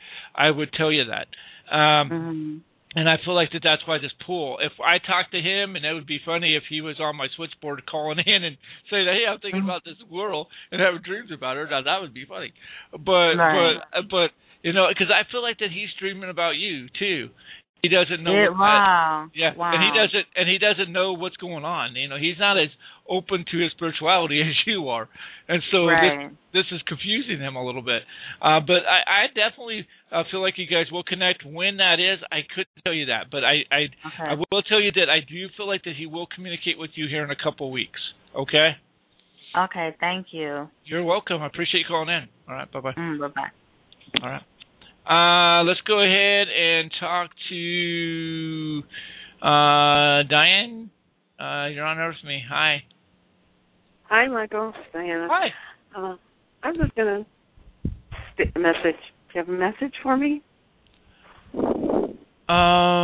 I I would tell you that. Um, mm-hmm. And I feel like that that's why this pull. If I talked to him, and it would be funny if he was on my switchboard calling in and saying, "Hey, I'm thinking about this girl and having dreams about her." Now that would be funny. But right. but but you know, because I feel like that he's dreaming about you too. He doesn't know. It, what wow. That, yeah, wow. and he doesn't and he doesn't know what's going on. You know, he's not as open to his spirituality as you are, and so right. this this is confusing him a little bit. Uh, but I, I definitely uh, feel like you guys will connect. When that is, I couldn't tell you that, but I I, okay. I will tell you that I do feel like that he will communicate with you here in a couple of weeks. Okay. Okay. Thank you. You're welcome. I appreciate you calling in. All right. Bye bye. Mm, bye bye. All right. Uh, let's go ahead and talk to uh, Diane. Uh, you're on Earth with me. Hi. Hi, Michael. It's Diana. Hi. Uh, I'm just going to stick a message. Do you have a message for me? Uh,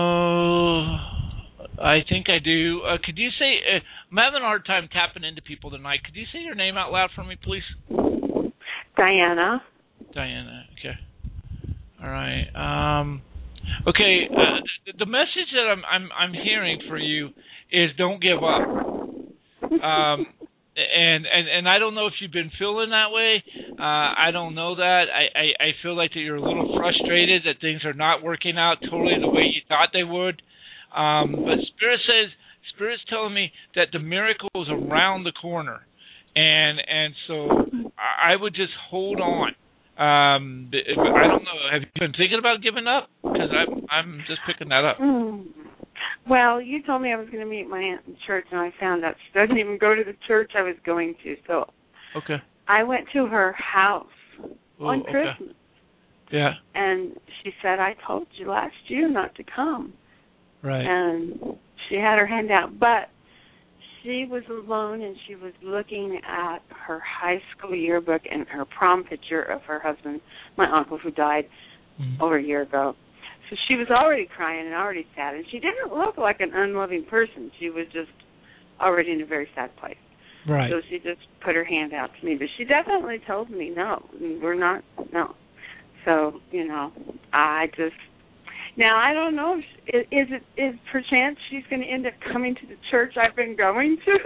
I think I do. Uh, could you say, uh, I'm having a hard time tapping into people tonight. Could you say your name out loud for me, please? Diana. Diana, okay. All right. Um, okay. Uh, the, the message that I'm I'm I'm hearing for you is don't give up. Um, and and and I don't know if you've been feeling that way. Uh, I don't know that. I, I I feel like that you're a little frustrated that things are not working out totally the way you thought they would. Um, but Spirit says Spirit's telling me that the miracle is around the corner, and and so I would just hold on. Um, but I don't know. Have you been thinking about giving up? Because I'm I'm just picking that up. Mm. Well, you told me I was going to meet my aunt in church, and I found out she doesn't even go to the church I was going to. So okay, I went to her house Ooh, on okay. Christmas. Yeah. And she said, "I told you last year not to come." Right. And she had her hand out, but she was alone, and she was looking at her high school yearbook and her prom picture of her husband, my uncle, who died mm-hmm. over a year ago. So she was already crying and already sad, and she didn't look like an unloving person. She was just already in a very sad place. Right. So she just put her hand out to me, but she definitely told me, no, we're not, no. So, you know, I just, Now I don't know. If, is it is perchance she's going to end up coming to the church I've been going to?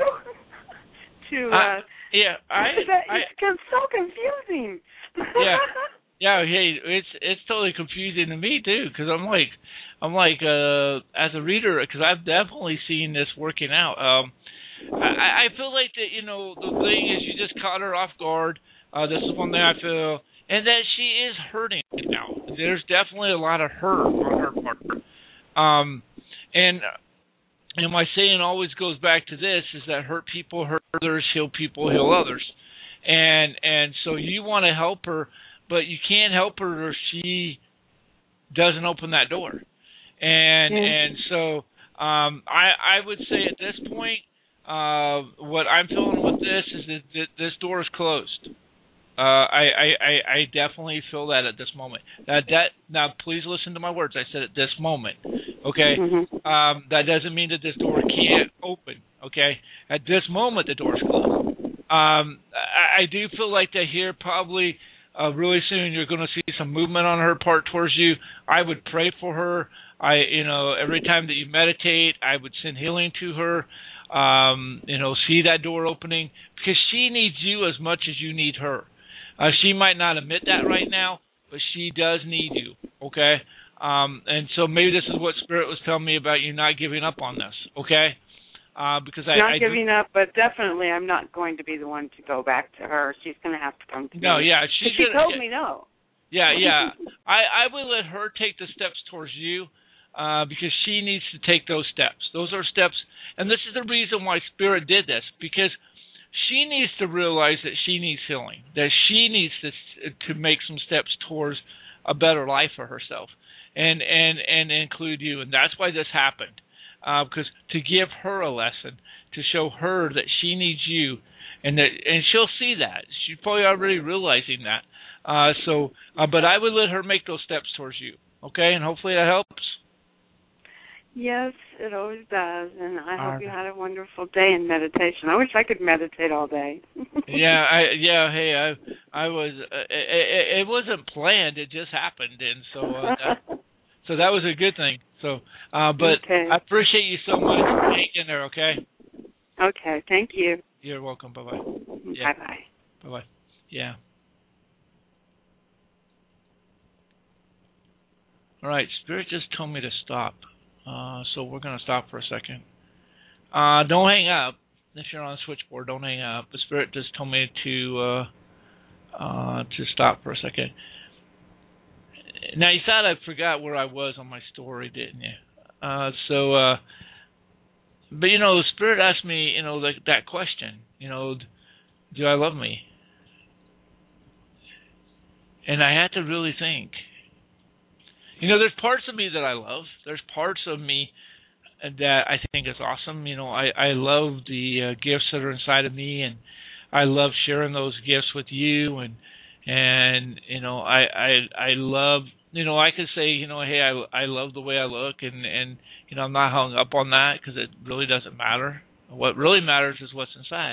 to uh, uh, yeah, I. That, I it's so confusing. yeah, yeah. Hey, it's it's totally confusing to me too, because I'm like, I'm like, uh, as a reader, because I've definitely seen this working out. Um, I, I feel like that, you know, the thing is, you just caught her off guard. Uh, this is one thing I feel. And that she is hurting now. There's definitely a lot of hurt on her part. Um, and and my saying always goes back to this, is that hurt people hurt others, heal people heal others. And and so you want to help her, but you can't help her if she doesn't open that door. And mm-hmm. and so um, I, I would say at this point, uh, what I'm feeling with this is that, that this door is closed. Uh, I, I, I, I definitely feel that at this moment. That, that now, please listen to my words. I said at this moment, okay? Mm-hmm. Um, that doesn't mean that this door can't open, okay? At this moment, the door's closed. Um, I, I do feel like that here probably uh, really soon you're going to see some movement on her part towards you. I would pray for her. I, you know, every time that you meditate, I would send healing to her. Um, you know, see that door opening, because she needs you as much as you need her. Uh, she might not admit that right now, but she does need you, okay? Um, and so maybe this is what Spirit was telling me about you not giving up on this, okay? Uh, because I not I giving do, up, but definitely I'm not going to be the one to go back to her. She's going to have to come to no, me. No, yeah, she's she gonna, told yeah, me no. Yeah, yeah. I, I will let her take the steps towards you, uh, because she needs to take those steps. Those are steps, and this is the reason why Spirit did this, because she needs to realize that she needs healing, that she needs to to make some steps towards a better life for herself, and and, and include you. And that's why this happened, uh, because to give her a lesson, to show her that she needs you, and that and she'll see that. She's probably already realizing that. Uh, so, uh, but I would let her make those steps towards you, okay? And hopefully that helps. Yes, it always does, and I All hope you right. had a wonderful day in meditation. I wish I could meditate all day. yeah, I yeah, hey, I I was uh, it, it wasn't planned; it just happened, and so uh, that, so that was a good thing. So, uh, but okay. I appreciate you so much. Hang in there, okay? Okay, thank you. You're welcome. Bye bye. Yeah. Bye bye. Bye bye. Yeah. All right, Spirit just told me to stop. Uh, so we're going to stop for a second. Uh, don't hang up. If you're on the switchboard, don't hang up. The Spirit just told me to uh, uh, to stop for a second. Now, you thought I forgot where I was on my story, didn't you? Uh, so, uh, but, you know, the Spirit asked me, you know, that, that question, you know, do I love me? And I had to really think. You know, there's parts of me that I love. There's parts of me that I think is awesome. You know, I, I love the uh, gifts that are inside of me, and I love sharing those gifts with you. And, and you know, I, I, I love, you know, I could say, you know, hey, I, I love the way I look, and, and, you know, I'm not hung up on that because it really doesn't matter. What really matters is what's inside.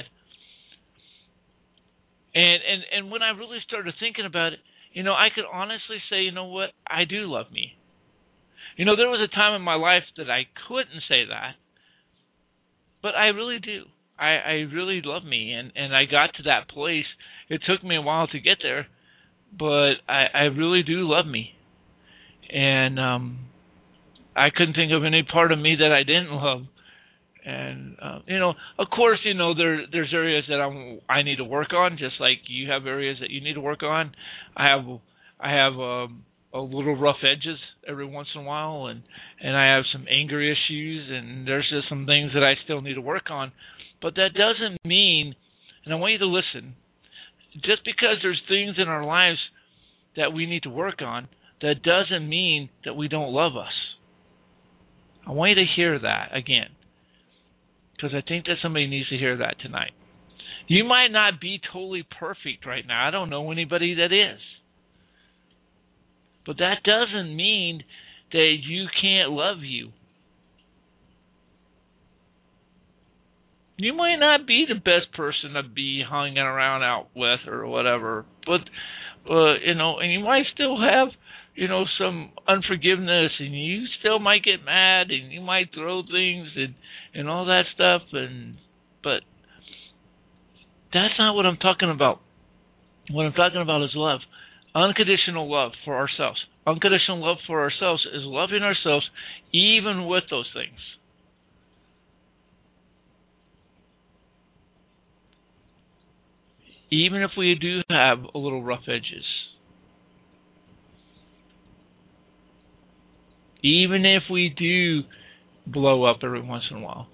And, and, and when I really started thinking about it, you know, I could honestly say, you know what, I do love me. You know, there was a time in my life that I couldn't say that, but I really do. I, I really love me, and, and I got to that place. It took me a while to get there, but I, I really do love me. And um, I couldn't think of any part of me that I didn't love. And, uh, you know, of course, you know, there there's areas that I'm, I need to work on, just like you have areas that you need to work on. I have I have um, a little rough edges every once in a while, and, and I have some anger issues, and there's just some things that I still need to work on. But that doesn't mean, and I want you to listen, just because there's things in our lives that we need to work on, that doesn't mean that we don't love us. I want you to hear that again, because I think that somebody needs to hear that tonight. You might not be totally perfect right now. I don't know anybody that is. But that doesn't mean that you can't love you. You might not be the best person to be hanging around out with or whatever, but uh, you know, and you might still have, you know, some unforgiveness, and you still might get mad, and you might throw things and and all that stuff, and but that's not what I'm talking about. What I'm talking about is love, unconditional love for ourselves. Unconditional love for ourselves is loving ourselves even with those things. Even if we do have a little rough edges. Even if we do blow up every once in a while.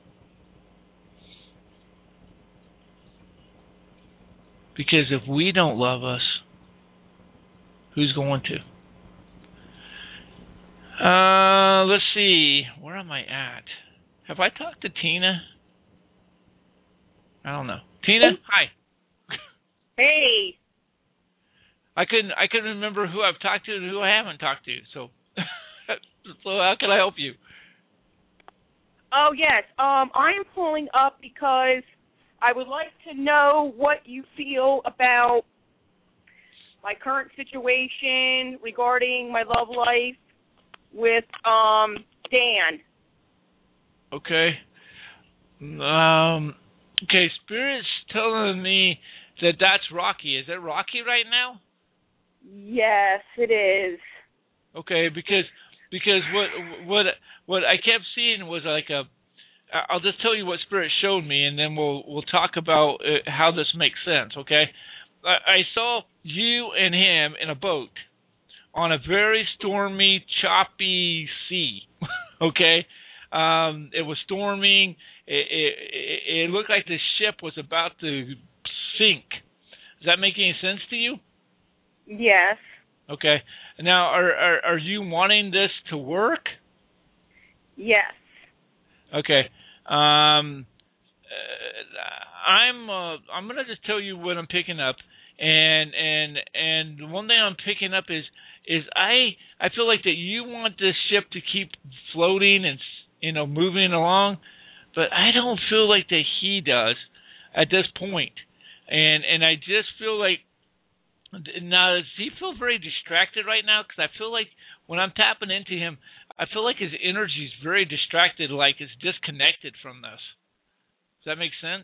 Because if we don't love us, who's going to? Uh, let's see. Where am I at? Have I talked to Tina? I don't know. Tina, hi. Hey. I couldn't. I couldn't remember who I've talked to and who I haven't talked to. So, so how can I help you? Oh yes. Um, I'm calling up because I would like to know what you feel about my current situation regarding my love life with um Dan. Okay. Um. Okay. Spirit's telling me that that's Rocky. Is it Rocky right now? Yes, it is. Okay, because because what what what I kept seeing was like a. I'll just tell you what Spirit showed me, and then we'll we'll talk about uh, how this makes sense. Okay, I, I saw you and him in a boat on a very stormy, choppy sea. Okay, um, it was storming. It, it it looked like the ship was about to sink. Does that make any sense to you? Yes. Okay. Now, are are, are you wanting this to work? Yes. Okay. Um, uh, I'm uh, I'm gonna just tell you what I'm picking up, and and and one thing I'm picking up is is I I feel like that you want this ship to keep floating and, you know, moving along, but I don't feel like that he does at this point. And and I just feel like, now does he feel very distracted right now? Because I feel like when I'm tapping into him, I feel like his energy is very distracted, like it's disconnected from this. Does that make sense?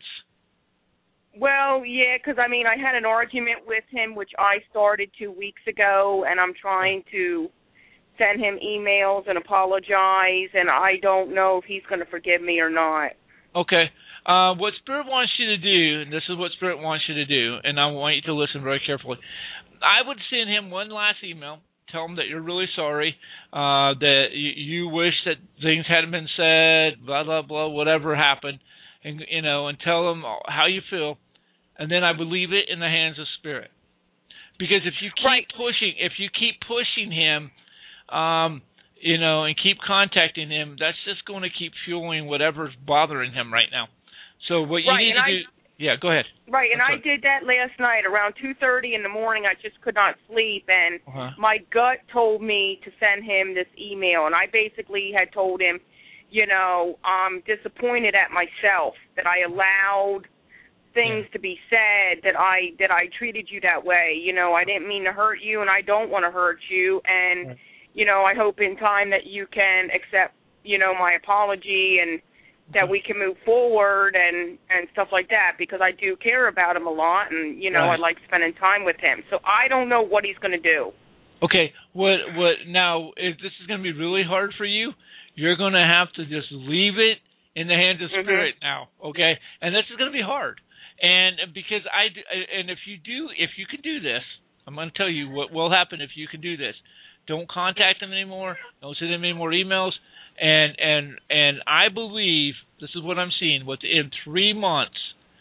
Well, yeah, because, I mean, I had an argument with him, which I started two weeks ago, and I'm trying to send him emails and apologize, and I don't know if he's going to forgive me or not. Okay. Uh, what Spirit wants you to do, and this is what Spirit wants you to do, and I want you to listen very carefully. I would send him one last email. Tell him that you're really sorry, uh, that you, you wish that things hadn't been said, blah, blah, blah, whatever happened, and, you know, and tell him how you feel. And then I would leave it in the hands of Spirit. Because if you keep right. pushing, if you keep pushing him, um, you know, and keep contacting him, that's just going to keep fueling whatever's bothering him right now. So what you right, need to I, do, yeah, go ahead. Right, and That's I did that last night around two thirty in the morning. I just could not sleep, and uh-huh. my gut told me to send him this email, and I basically had told him, you know, I'm disappointed at myself that I allowed things yeah. to be said, that I that I treated you that way. You know, I didn't mean to hurt you, and I don't want to hurt you, and, right. you know, I hope in time that you can accept, you know, my apology and that we can move forward and, and stuff like that, because I do care about him a lot, and, you know, right. I like spending time with him. So I don't know what he's going to do. Okay, what what now, if this is going to be really hard for you, you're going to have to just leave it in the hands of Spirit mm-hmm. now, okay? And this is going to be hard. And because I, and if you do, if you can do this, I'm going to tell you what will happen if you can do this. Don't contact him anymore. Don't send him any more emails. And and and I believe, this is what I'm seeing, within three months,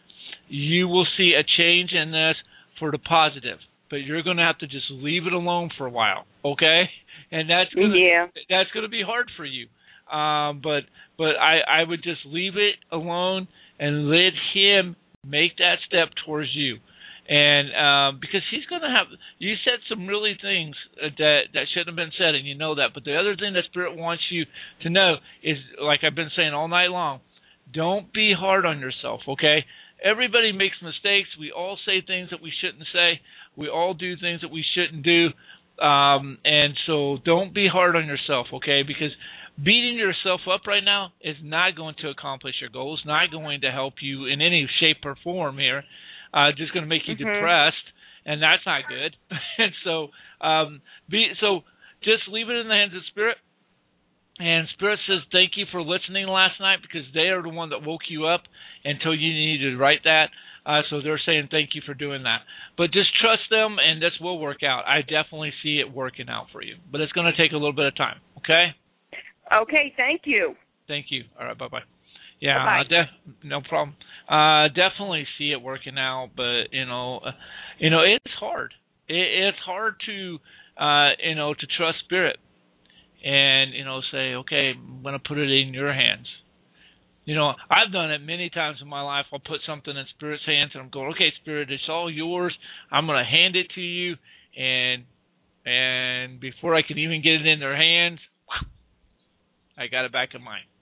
you will see a change in this for the positive. But you're going to have to just leave it alone for a while, okay? And that's going to yeah. that's going to be hard for you. Um, but but I, I would just leave it alone and let him make that step towards you. And um, because he's going to have, you said some really things that that shouldn't have been said, and you know that. But the other thing that Spirit wants you to know is, like I've been saying all night long, don't be hard on yourself, okay? everybody makes mistakes. We all say things that we shouldn't say. We all do things that we shouldn't do. Um, and so don't be hard on yourself, okay? Because beating yourself up right now is not going to accomplish your goals, not going to help you in any shape or form here. Uh, just going to make you mm-hmm. depressed, and that's not good. And so, um, be so just leave it in the hands of Spirit. And Spirit says thank you for listening last night, because they are the one that woke you up and told you you needed to write that. Uh, so they're saying thank you for doing that. But just trust them, and this will work out. I definitely see it working out for you. But it's going to take a little bit of time, okay? Okay, thank you. Thank you. All right, bye-bye. Yeah, bye-bye. Uh, def- no problem. Uh, definitely see it working out, but, you know, uh, you know, it's hard. It, it's hard to, uh, you know, to trust Spirit. And, you know, say, okay, I'm going to put it in your hands. You know, I've done it many times in my life. I'll put something in Spirit's hands, and I'm going, okay, Spirit, it's all yours. I'm going to hand it to you. And and before I can even get it in their hands, I got it back in mine.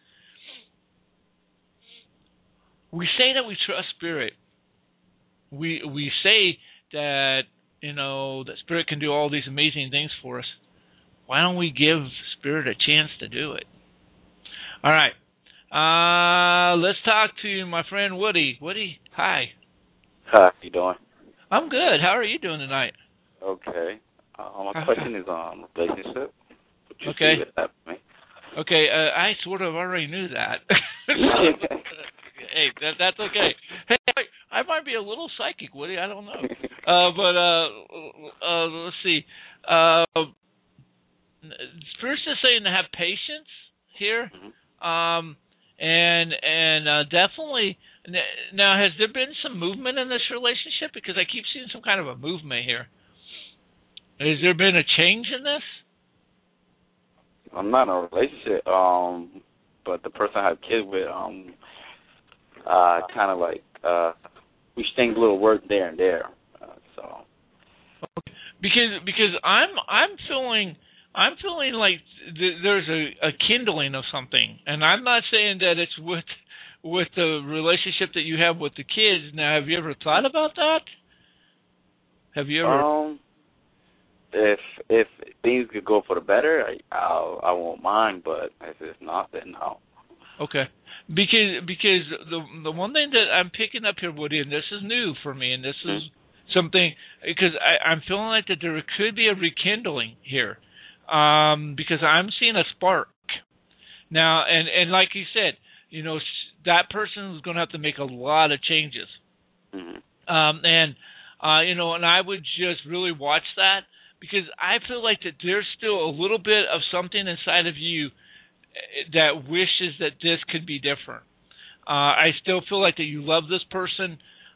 We say that we trust Spirit. We we say that, you know, that Spirit can do all these amazing things for us. Why don't we give Spirit a chance to do it? All right. Uh, let's talk to my friend Woody. Woody, hi. Hi, how you doing? I'm good. How are you doing tonight? Okay. Uh, my question is on relationship. Okay. That for me? Okay, uh, I sort of already knew that. Hey, that, that's okay. Hey, I might be a little psychic, Woody. I don't know. Uh, but uh, uh, let's see. Uh, Spirit's just saying to have patience here, um, and and uh, definitely. Now, has there been some movement in this relationship? Because I keep seeing some kind of a movement here. Has there been a change in this? I'm not in a relationship, um, but the person I have kids with, um, uh, kind of like uh, we exchange little words there and there. Uh, so because because I'm I'm feeling. I'm feeling like th- there's a, a kindling of something, and I'm not saying that it's with with the relationship that you have with the kids. Now, have you ever thought about that? Have you ever? Um, if if things could go for the better, I I'll, I won't mind. But if it's not, then no. Okay, because because the the one thing that I'm picking up here, Woody, and this is new for me, and this mm-hmm. is something because I, I'm feeling like that there could be a rekindling here. Um, because I'm seeing a spark now, and, and like you said, you know, that person is going to have to make a lot of changes, mm-hmm. um, and uh, you know, and I would just really watch that because I feel like that there's still a little bit of something inside of you that wishes that this could be different. Uh, I still feel like that you love this person,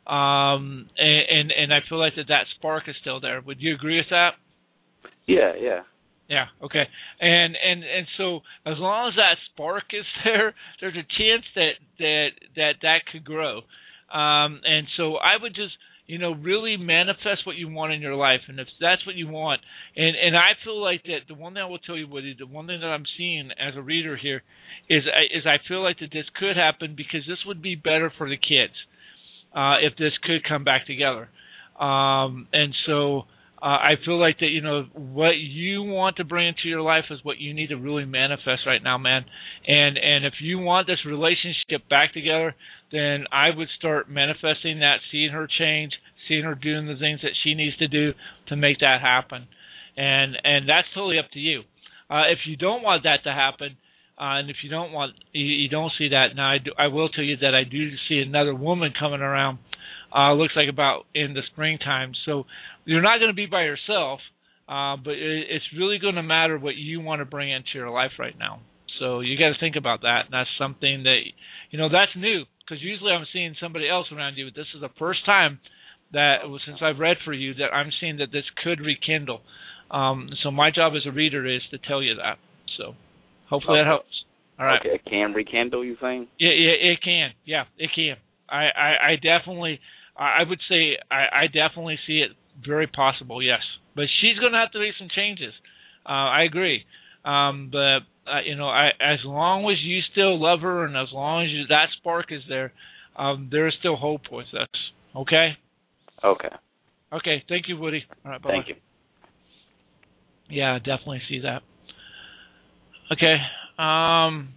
um, and, and and I feel like that that spark is still there. Would you agree with that? Yeah, yeah. Yeah, okay. And and and so as long as that spark is there, there's a chance that that that, that could grow. Um, and so I would just, you know, really manifest what you want in your life. And if that's what you want, and, and I feel like that the one thing I will tell you, Woody, the one thing that I'm seeing as a reader here is, is I feel like that this could happen because this would be better for the kids uh, if this could come back together. Um, and so... Uh, I feel like that, you know, what you want to bring into your life is what you need to really manifest right now, man. And and if you want this relationship back together, then I would start manifesting that, seeing her change, seeing her doing the things that she needs to do to make that happen. And and that's totally up to you. Uh, if you don't want that to happen, uh, and if you don't want, you, you don't see that, now I, do, I will tell you that I do see another woman coming around. Uh, looks like about in the springtime. So you're not going to be by yourself, uh, but it, it's really going to matter what you want to bring into your life right now. So you got to think about that. And that's something that, you know, that's new because usually I'm seeing somebody else around you. But this is the first time that, since I've read for you, that I'm seeing that this could rekindle. Um, so my job as a reader is to tell you that. So hopefully okay. that helps. All right. Okay, it can rekindle, you think? Yeah, yeah, it can. Yeah, it can. I, I, I definitely, I would say, I, I definitely see it very possible, yes. But she's going to have to make some changes. Uh, I agree. Um, but, uh, you know, I, as long as you still love her and as long as you, that spark is there, um, there is still hope with this. Okay? Okay. Okay, thank you, Woody. All right, bye-bye. Thank you. Yeah, definitely see that. Okay. Um,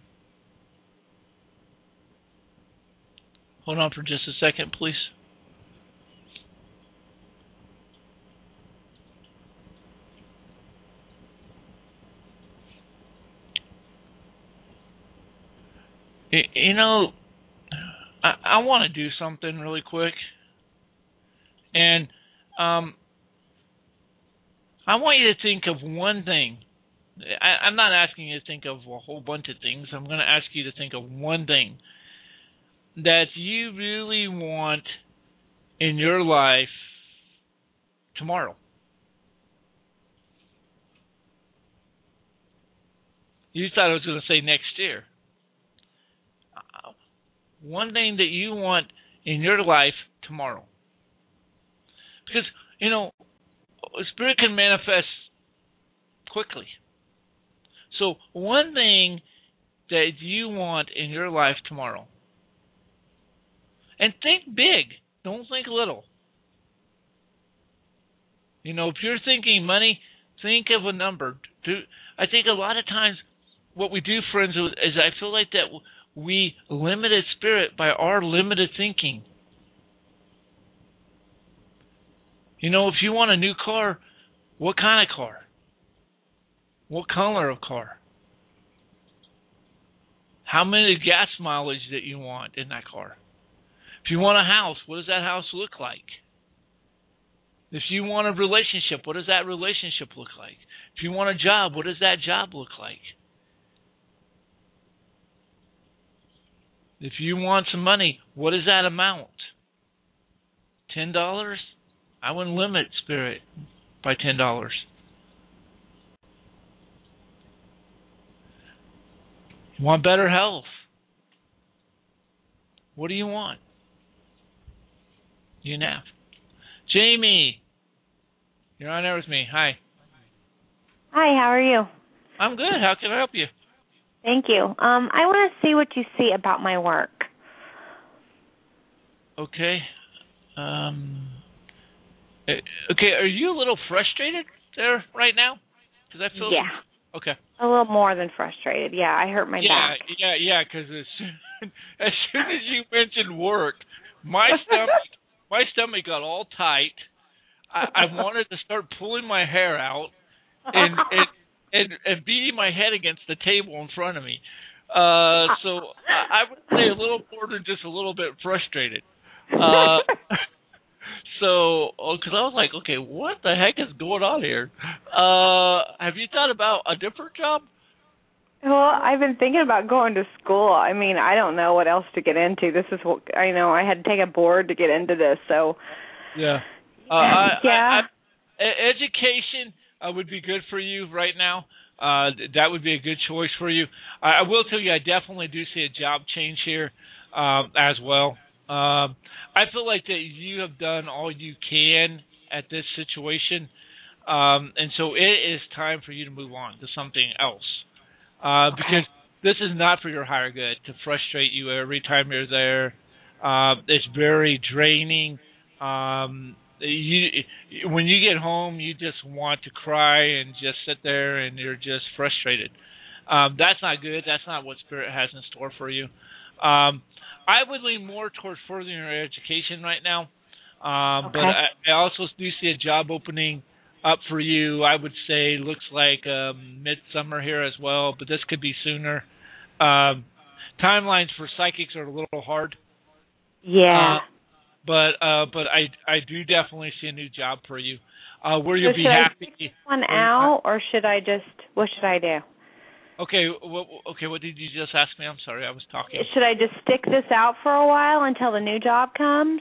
hold on for just a second, please. You know, I, I want to do something really quick. And um, I want you to think of one thing. I, I'm not asking you to think of a whole bunch of things. I'm going to ask you to think of one thing that you really want in your life tomorrow. You thought I was going to say next year. One thing that you want in your life tomorrow. Because, you know, spirit can manifest quickly. So one thing that you want in your life tomorrow. And think big. Don't think little. You know, if you're thinking money, think of a number. Do, I think a lot of times what we do, friends, is I feel like that we limited spirit by our limited thinking. You know, if you want a new car, what kind of car? What color of car? How many gas mileage that you want in that car? If you want a house, what does that house look like? If you want a relationship, what does that relationship look like? If you want a job, what does that job look like? If you want some money, what is that amount? ten dollars? I wouldn't limit spirit by ten dollars. You want better health? What do you want? You nap. Jamie, you're on air with me. Hi. Hi, how are you? I'm good. How can I help you? Thank you. Um, I want to see what you see about my work. Okay. Um. Okay. Are you a little frustrated there right now? Because I feel. Yeah. Okay. A little more than frustrated. Yeah, I hurt my yeah, back. Yeah, yeah, Because as soon, as soon as you mentioned work, my stomach, my stomach got all tight. I, I wanted to start pulling my hair out and and, and and beating my head against the table in front of me. Uh, so I, I would say a little more than just a little bit frustrated. Uh, so, because I was like, okay, what the heck is going on here? Uh, have you thought about a different job? Well, I've been thinking about going to school. I mean, I don't know what else to get into. This is what I know. I had to take a board to get into this, so yeah, uh, I, yeah. I, I, education uh, would be good for you right now. Uh, that would be a good choice for you. I, I will tell you, I definitely do see a job change here um, as well. Um, I feel like that you have done all you can at this situation, um, and so it is time for you to move on to something else. Uh, because this is not for your higher good to frustrate you every time you're there. Uh, it's very draining. Um, you, when you get home, you just want to cry and just sit there, and you're just frustrated. Um, that's not good. That's not what Spirit has in store for you. Um, I would lean more towards furthering your education right now. Um, okay. But I, I also do see a job opening up for you. I would say looks like um, midsummer here as well, but this could be sooner. Um, timelines for psychics are a little hard. Yeah. Uh, but uh, but I I do definitely see a new job for you, uh, where you'll so be should happy. I stick one out, or should I just? What should I do? Okay. What, okay. What did you just ask me? I'm sorry, I was talking. Should I just stick this out for a while until the new job comes?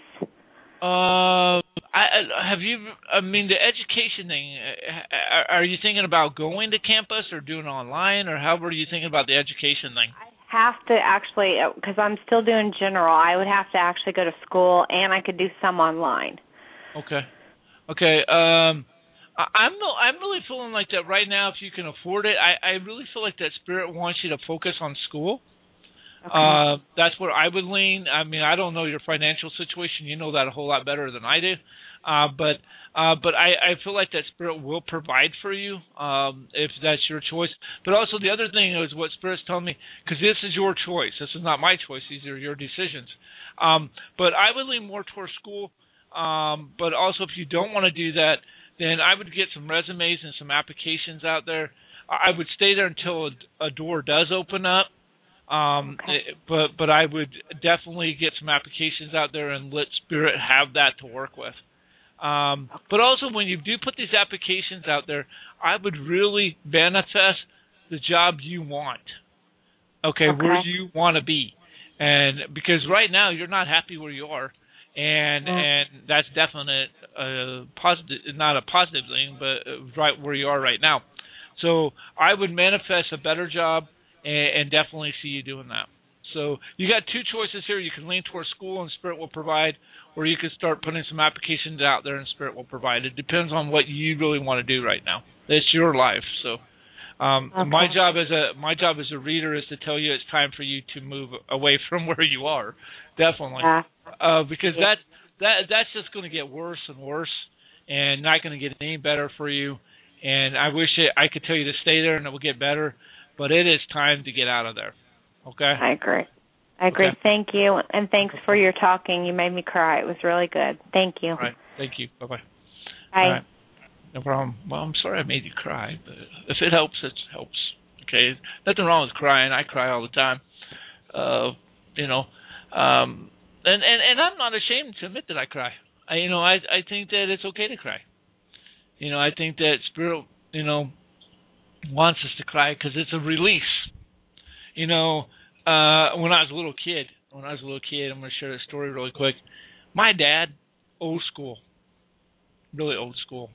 Uh, I, have you? I mean, the education thing. Are you thinking about going to campus or doing it online, or how were you thinking about the education thing? I have to actually, because I'm still doing general. I would have to actually go to school, and I could do some online. Okay. Okay. Um, I'm no, I'm really feeling like that right now. If you can afford it, I, I really feel like that Spirit wants you to focus on school. Okay. Uh, that's where I would lean. I mean, I don't know your financial situation. You know that a whole lot better than I do. Uh, but uh, but I, I feel like that Spirit will provide for you um, if that's your choice. But also the other thing is what Spirit's telling me, because this is your choice. This is not my choice. These are your decisions. Um, but I would lean more towards school. Um, but also if you don't want to do that, then I would get some resumes and some applications out there. I would stay there until a, a door does open up. Um, okay. it, but but I would definitely get some applications out there and let Spirit have that to work with. Um, but also when you do put these applications out there, I would really manifest the job you want. Okay, okay. Where you want to be. And because right now you're not happy where you are. And mm. and that's definite uh, positive, not a positive thing, but right where you are right now. So I would manifest a better job and, and definitely see you doing that. So you got two choices here. You can lean towards school and Spirit will provide, or you can start putting some applications out there and Spirit will provide. It depends on what you really want to do right now. It's your life. So um, okay. my job as a my job as a reader is to tell you it's time for you to move away from where you are. Definitely, uh, uh, because yeah. that that that's just going to get worse and worse, and not going to get any better for you. And I wish it, I could tell you to stay there and it will get better, but it is time to get out of there. Okay? I agree. I agree. Okay. Thank you, and thanks for your talking. You made me cry. It was really good. Thank you. All right. Thank you. Bye-bye. Bye. All right. No problem. Well, I'm sorry I made you cry, but if it helps, it helps. Okay? Nothing wrong with crying. I cry all the time. Uh, you know, um, and, and, and I'm not ashamed to admit that I cry. I, you know, I I think that it's okay to cry. You know, I think that Spirit, you know, wants us to cry because it's a release. You know, uh, when I was a little kid, when I was a little kid, I'm going to share this story really quick. My dad, old school, really old school.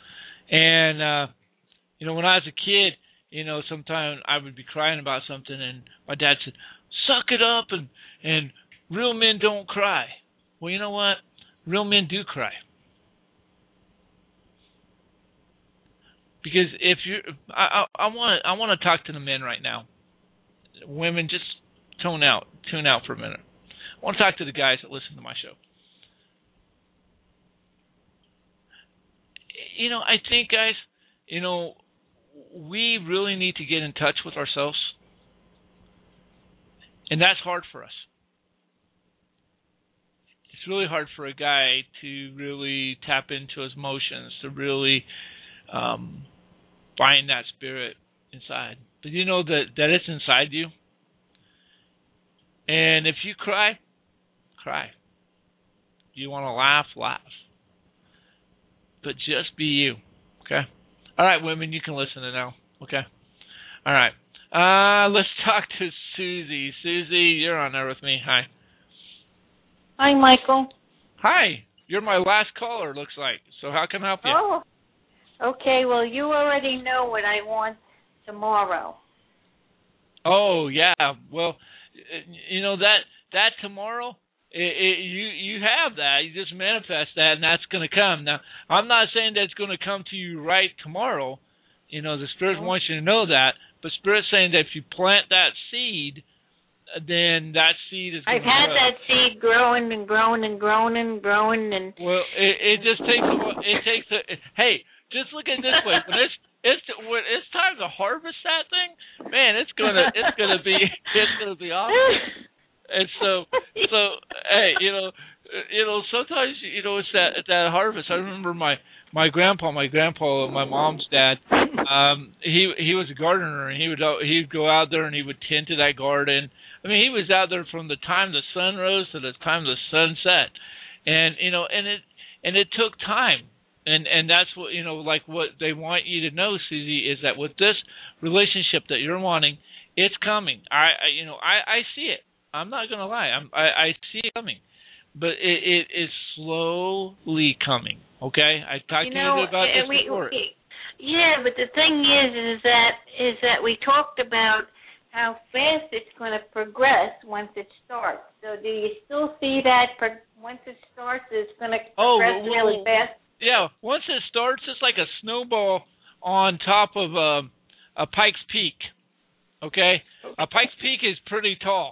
And, uh, you know, when I was a kid, you know, sometimes I would be crying about something and my dad said, suck it up and, and real men don't cry. Well, you know what? Real men do cry. Because if you, I, I, I want to, I want to talk to the men right now. Women, just tune out, tune out for a minute. I want to talk to the guys that listen to my show. You know, I think, guys, you know, we really need to get in touch with ourselves, and that's hard for us. It's really hard for a guy to really tap into his emotions, to really um, find that Spirit inside. But you know that, that it's inside you. And if you cry, cry. You want to laugh, laugh. But just be you, okay? All right, women, you can listen to now, okay? All right. Uh, let's talk to Susie. Susie, you're on there with me. Hi. Hi, Michael. Hi. You're my last caller, looks like. So how can I help you? Oh, okay. Well, you already know what I want tomorrow. Oh, yeah. Well, you know, that that tomorrow, it, it, you you have that. You just manifest that, and that's going to come. Now, I'm not saying that it's going to come to you right tomorrow. You know, the Spirit mm-hmm. wants you to know that. But Spirit's saying that if you plant that seed, then that seed is going I've to had grow. that seed growing and growing and growing and growing. and. Well, it, it just takes a, it takes a, hey, just look at it this way. When it's it's when it's time to harvest that thing, man, it's gonna it's gonna be it's gonna be awesome. And so so hey, you know you know sometimes you know it's that it's that harvest. I remember my my grandpa, my grandpa, my mom's dad. Um, he he was a gardener, and he would he'd go out there and he would tend to that garden. I mean, he was out there from the time the sun rose to the time the sun set, and you know, and it and it took time. And and that's what, you know, like what they want you to know, Susie, is that with this relationship that you're wanting, it's coming. I, I you know, I, I see it. I'm not going to lie. I'm, I, I see it coming. But it, it is slowly coming, okay? I talked you to know, you about this we, before. We, yeah, but the thing is, is that is that we talked about how fast it's going to progress once it starts. So do you still see that pro- once it starts, it's going to progress oh, well, really fast? Yeah, once it starts, it's like a snowball on top of a, a Pikes Peak, okay? A Pikes Peak is pretty tall,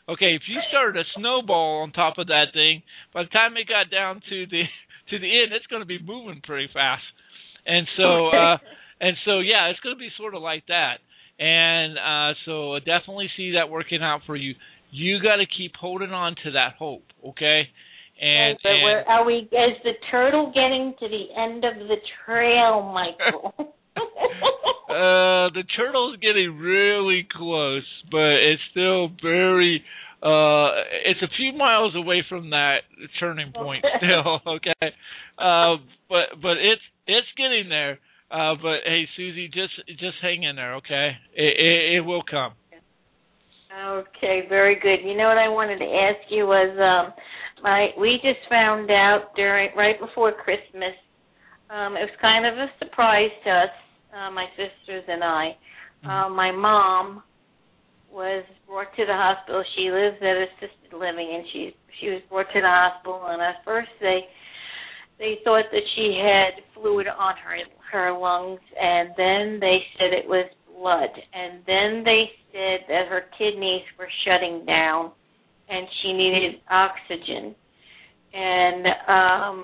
Okay, if you started a snowball on top of that thing, by the time it got down to the to the end, it's going to be moving pretty fast. And so, uh, and so, yeah, it's going to be sort of like that. And uh, so, I definitely see that working out for you. You got to keep holding on to that hope, okay? And, but and we're, are we? Is the turtle getting to the end of the trail, Michael? uh, the turtle's getting really close, but it's still very. Uh, it's a few miles away from that turning point still, okay? Uh, but but it's it's getting there. Uh, but hey, Susie, just just hang in there, okay? It it, it will come. Okay, very good. You know what I wanted to ask you was, um, my we just found out during right before Christmas. Um, it was kind of a surprise to us, uh, my sisters and I. Uh, my mom was brought to the hospital. She lives at assisted living, and she she was brought to the hospital. And at first, they they thought that she had fluid on her her lungs, and then they said it was blood, and then they said that her kidneys were shutting down, and she needed oxygen. And um,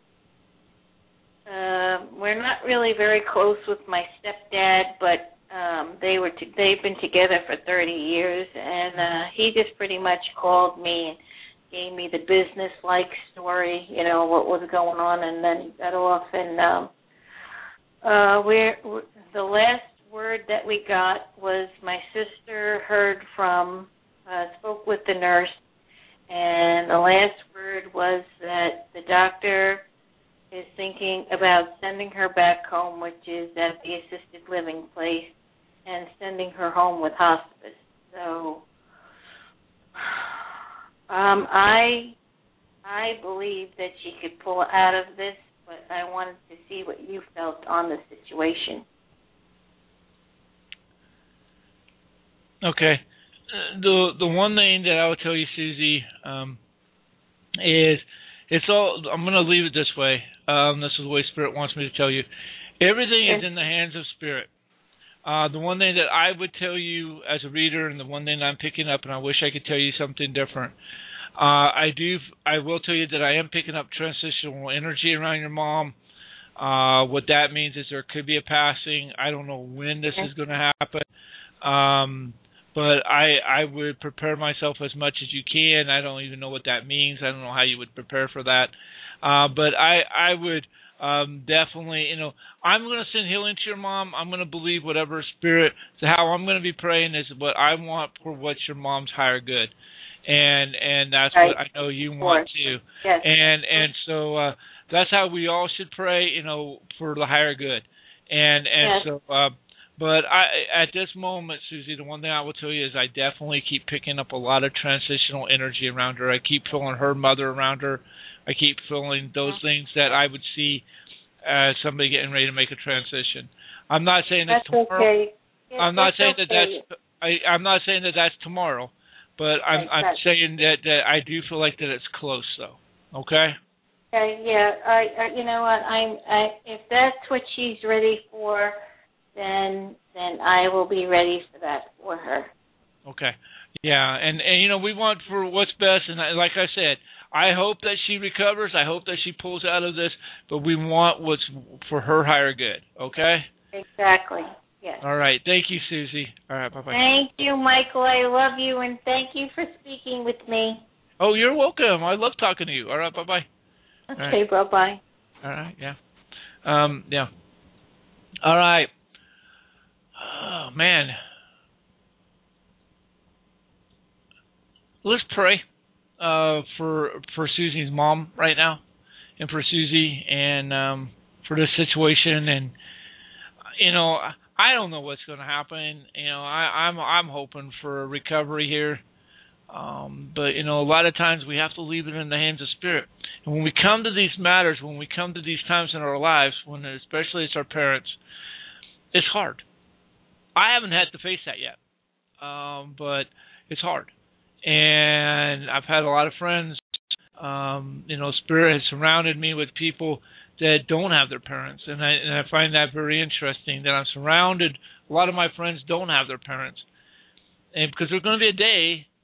uh, we're not really very close with my stepdad, but Um, they were t- they've been together for thirty years, and uh, he just pretty much called me and gave me the business-like story, you know, what was going on, and then he got off. And um, uh, we're, we're the last word that we got was my sister heard from, uh, spoke with the nurse, and the last word was that the doctor is thinking about sending her back home, which is at the assisted living place, and sending her home with hospice. So um, I I believe that she could pull out of this, but I wanted to see what you felt on the situation. Okay. The the one thing that I would tell you, Susie, um, is it's all. I'm going to leave it this way. Um, this is the way Spirit wants me to tell you. Everything is in the hands of Spirit. Uh, the one thing that I would tell you as a reader, and the one thing I'm picking up, and I wish I could tell you something different. Uh, I do. I will tell you that I am picking up transitional energy around your mom. Uh, what that means is there could be a passing. I don't know when this is going to happen. Um, but I I would prepare myself as much as you can. I don't even know what that means. I don't know how you would prepare for that. Uh, but I I would. Um, definitely, you know, I'm going to send healing to your mom. I'm going to believe whatever spirit, so how I'm going to be praying is what I want for what's your mom's higher good. And and that's right. What I know you want to. Yes. And and so uh, that's how we all should pray, you know, for the higher good. And and yes. so, uh, but I at this moment, Susie, the one thing I will tell you is I definitely keep picking up a lot of transitional energy around her. I keep feeling her mother around her. I keep feeling those things that I would see as somebody getting ready to make a transition. I'm not saying that's, that's tomorrow. Okay. Yes, I'm not that's saying okay. that that's. I, I'm not saying that that's tomorrow, but I'm, I'm right. saying that, that I do feel like that it's close, though. Okay. Okay. Yeah. I. I you know what? I'm. I. If that's what she's ready for, then then I will be ready for that for her. Okay. Yeah, and and you know we want for what's best, and like I said. I hope that she recovers. I hope that she pulls out of this, but we want what's for her higher good, okay? Exactly, yes. All right. Thank you, Susie. All right, bye-bye. Thank you, Michael. I love you, and thank you for speaking with me. Oh, you're welcome. I love talking to you. All right, bye-bye. Okay, right. bye-bye. All right, yeah. Um, yeah. All right. Oh, man. Let's pray. Uh, for for Susie's mom right now, and for Susie, and um, for this situation, and you know, I don't know what's going to happen. You know, I, I'm I'm hoping for a recovery here, um, but you know, a lot of times we have to leave it in the hands of Spirit. And when we come to these matters, when we come to these times in our lives, when especially it's our parents, it's hard. I haven't had to face that yet, um, but it's hard. And I've had a lot of friends, um, you know, Spirit has surrounded me with people that don't have their parents. And I, and I find that very interesting, that I'm surrounded, a lot of my friends don't have their parents. And because there's going to be a day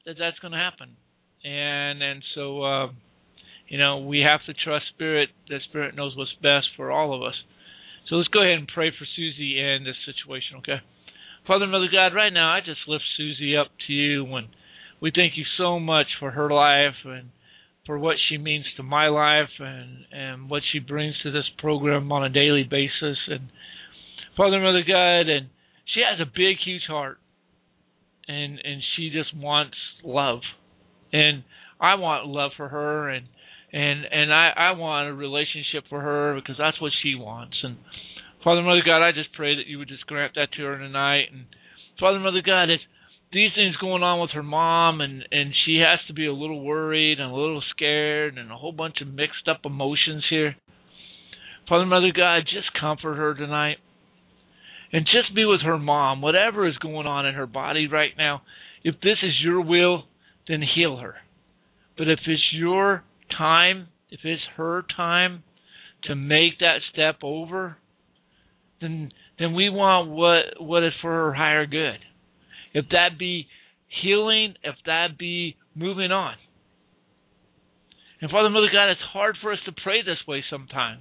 that that's going to happen. And and so, uh, you know, we have to trust Spirit, that Spirit knows what's best for all of us. So let's go ahead and pray for Susie and this situation, okay? Father and Mother God, right now I just lift Susie up to you, and we thank you so much for her life and for what she means to my life and, and what she brings to this program on a daily basis. And Father and Mother God, and she has a big, huge heart, and and she just wants love. And I want love for her, and And and I, I want a relationship for her because that's what she wants. And Father, Mother God, I just pray that you would just grant that to her tonight. And Father, Mother God, it's these things going on with her mom, and, and she has to be a little worried and a little scared and a whole bunch of mixed up emotions here. Father, Mother God, just comfort her tonight. And just be with her mom, whatever is going on in her body right now. If this is your will, then heal her. But if it's your time, if it's her time to make that step over, then then we want what what is for her higher good. If that be healing, if that be moving on. And Father, Mother God, it's hard for us to pray this way sometimes,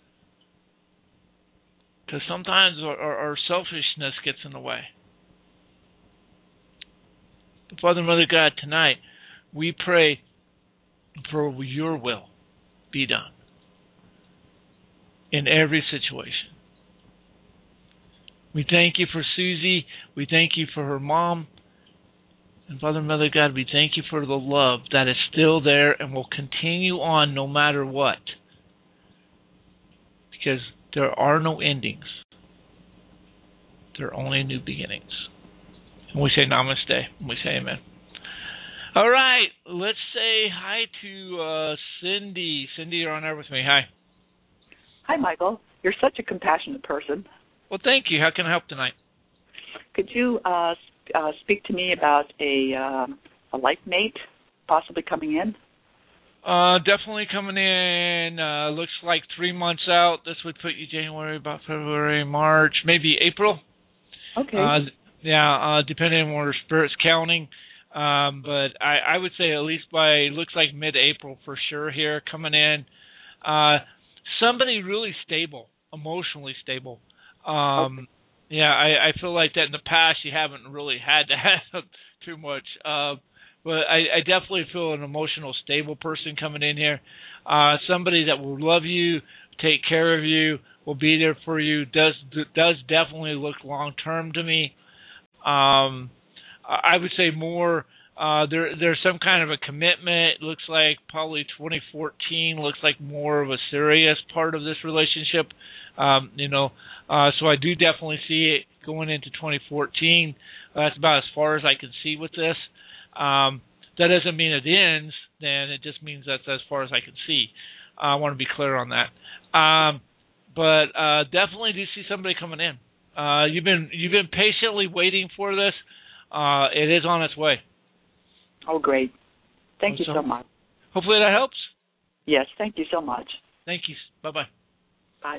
because sometimes our, our, our selfishness gets in the way. But Father, Mother God, tonight we pray for your will be done in every situation. We thank you for Susie. We thank you for her mom. And Father, Mother God, we thank you for the love that is still there and will continue on no matter what. Because there are no endings. There are only new beginnings. And we say namaste. And we say amen. All right, let's say hi to uh, Cindy. Cindy, you're on air with me. Hi. Hi, Michael. You're such a compassionate person. Well, thank you. How can I help tonight? Could you uh, uh, speak to me about a um, a life mate possibly coming in? Uh, definitely coming in. Uh, looks like three months out. This would put you January, about February, March, maybe April. Okay. Uh, yeah, uh, depending on where Spirit's counting. Um, but I, I would say at least by, looks like mid-April for sure here, coming in. Uh, somebody really stable, emotionally stable. Um, okay. Yeah, I, I feel like that in the past you haven't really had to have too much. Uh, but I, I definitely feel an emotional stable person coming in here. Uh, somebody that will love you, take care of you, will be there for you, does does definitely look long-term to me. Um, I would say more, uh, there there's some kind of a commitment. It looks like probably twenty fourteen looks like more of a serious part of this relationship. Um, you know, uh, so I do definitely see it going into twenty fourteen. Uh, that's about as far as I can see with this. Um, that doesn't mean it ends, then it just means that's as far as I can see. Uh, I want to be clear on that. Um, but uh, definitely do see somebody coming in. Uh, you've been you've been patiently waiting for this. Uh, it is on its way. Oh, great. Thank you so, so much. Hopefully that helps. Yes, thank you so much. Thank you. Bye-bye. Bye.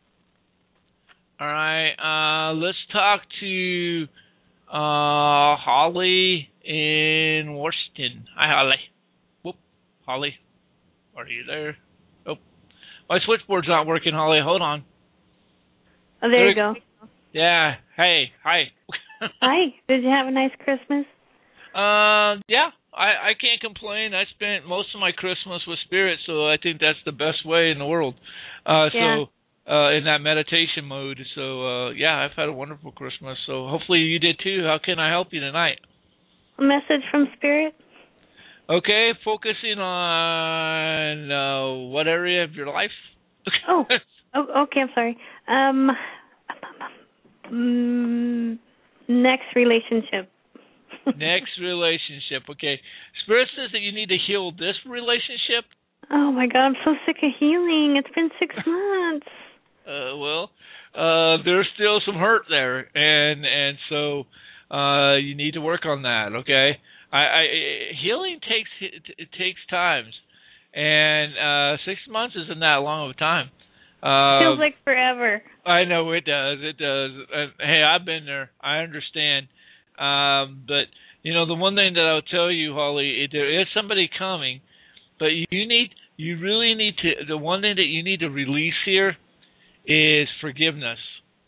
All right. Uh, let's talk to uh, Holly in Washington. Hi, Holly. Whoop. Holly, are you there? Oh, my switchboard's not working, Holly. Hold on. Oh, there, there you go. Yeah. Hey. Hi. Hi. Did you have a nice Christmas? Uh, yeah. I, I can't complain. I spent most of my Christmas with Spirit, so I think that's the best way in the world. Uh, yeah. So, uh, in that meditation mode. So, uh, yeah, I've had a wonderful Christmas. So hopefully you did too. How can I help you tonight? A message from Spirit. Okay. Focusing on, uh, what area of your life? oh. oh, okay. I'm sorry. Um, mm, next relationship. Next relationship. Okay. Spirit says that you need to heal this relationship. Oh, my God. I'm so sick of healing. It's been six months. uh, well, uh, there's still some hurt there. And and so uh, you need to work on that, okay? I, I healing takes it, it takes times. And uh, six months isn't that long of a time. Uh, Feels like forever. I know it does. It does. Uh, hey, I've been there. I understand. Um, but you know, the one thing that I'll tell you, Holly, there is somebody coming, but you need, you really need to, the one thing that you need to release here is forgiveness.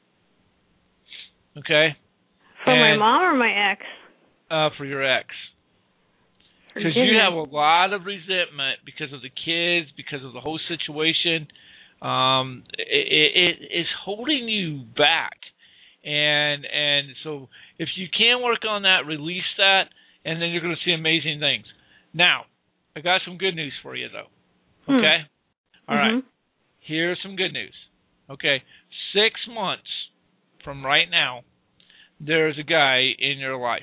Okay? For and, my mom or my ex? Uh, for your ex. Because you have a lot of resentment because of the kids, because of the whole situation. Um, it, it it's holding you back, and and so if you can work on that, release that, and then you're going to see amazing things. Now, I got some good news for you though. Okay, hmm. all right. Mm-hmm. Here's some good news. Okay, six months from right now, there's a guy in your life.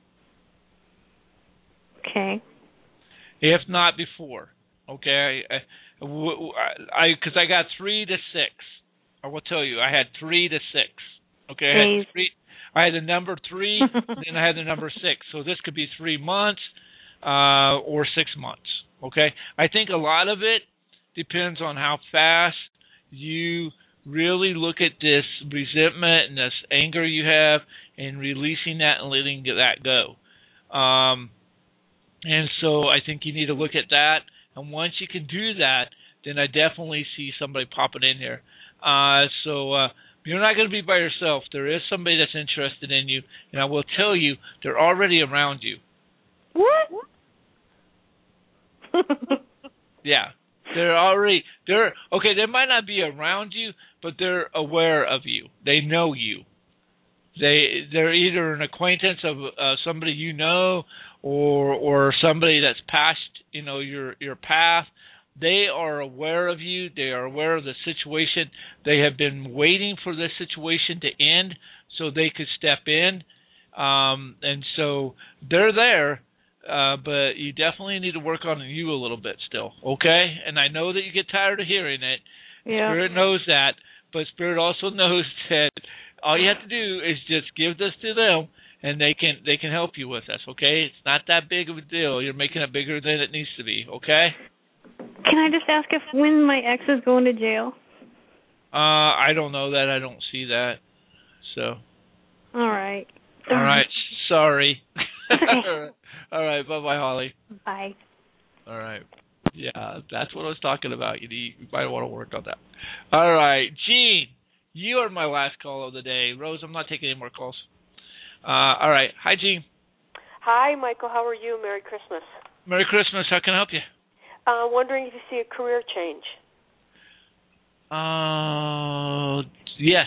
Okay. If not before. Okay. I, I, because I, I got three to six. I will tell you, I had three to six. Okay. I had, three, I had the number three, then I had the number six. So this could be three months uh, or six months. Okay. I think a lot of it depends on how fast you really look at this resentment and this anger you have and releasing that and letting that go. Um, and so I think you need to look at that. And once you can do that, then I definitely see somebody popping in here. Uh, so uh, you're not going to be by yourself. There is somebody that's interested in you. And I will tell you, they're already around you. What? Yeah. They're already, they're, okay, they might not be around you, but they're aware of you. They know you. They, they're either an acquaintance of uh, somebody you know or or somebody that's passed, you know, your, your path. They are aware of you. They are aware of the situation. They have been waiting for this situation to end so they could step in. Um, and so they're there. Uh, but you definitely need to work on you a little bit still, okay? And I know that you get tired of hearing it. Yeah. Spirit knows that, but Spirit also knows that all you have to do is just give this to them, and they can they can help you with this, okay? It's not that big of a deal. You're making it bigger than it needs to be, okay? Can I just ask if when my ex is going to jail? Uh, I don't know that. I don't see that. So. All right. All right. Sorry. All right, bye-bye, Holly. Bye. All right. Yeah, that's what I was talking about. You, need, you might want to work on that. All right, Gene, you are my last call of the day. Rose, I'm not taking any more calls. Uh, all right. Hi, Gene. Hi, Michael. How are you? Merry Christmas. Merry Christmas. How can I help you? Uh, wondering if you see a career change. Uh, yes.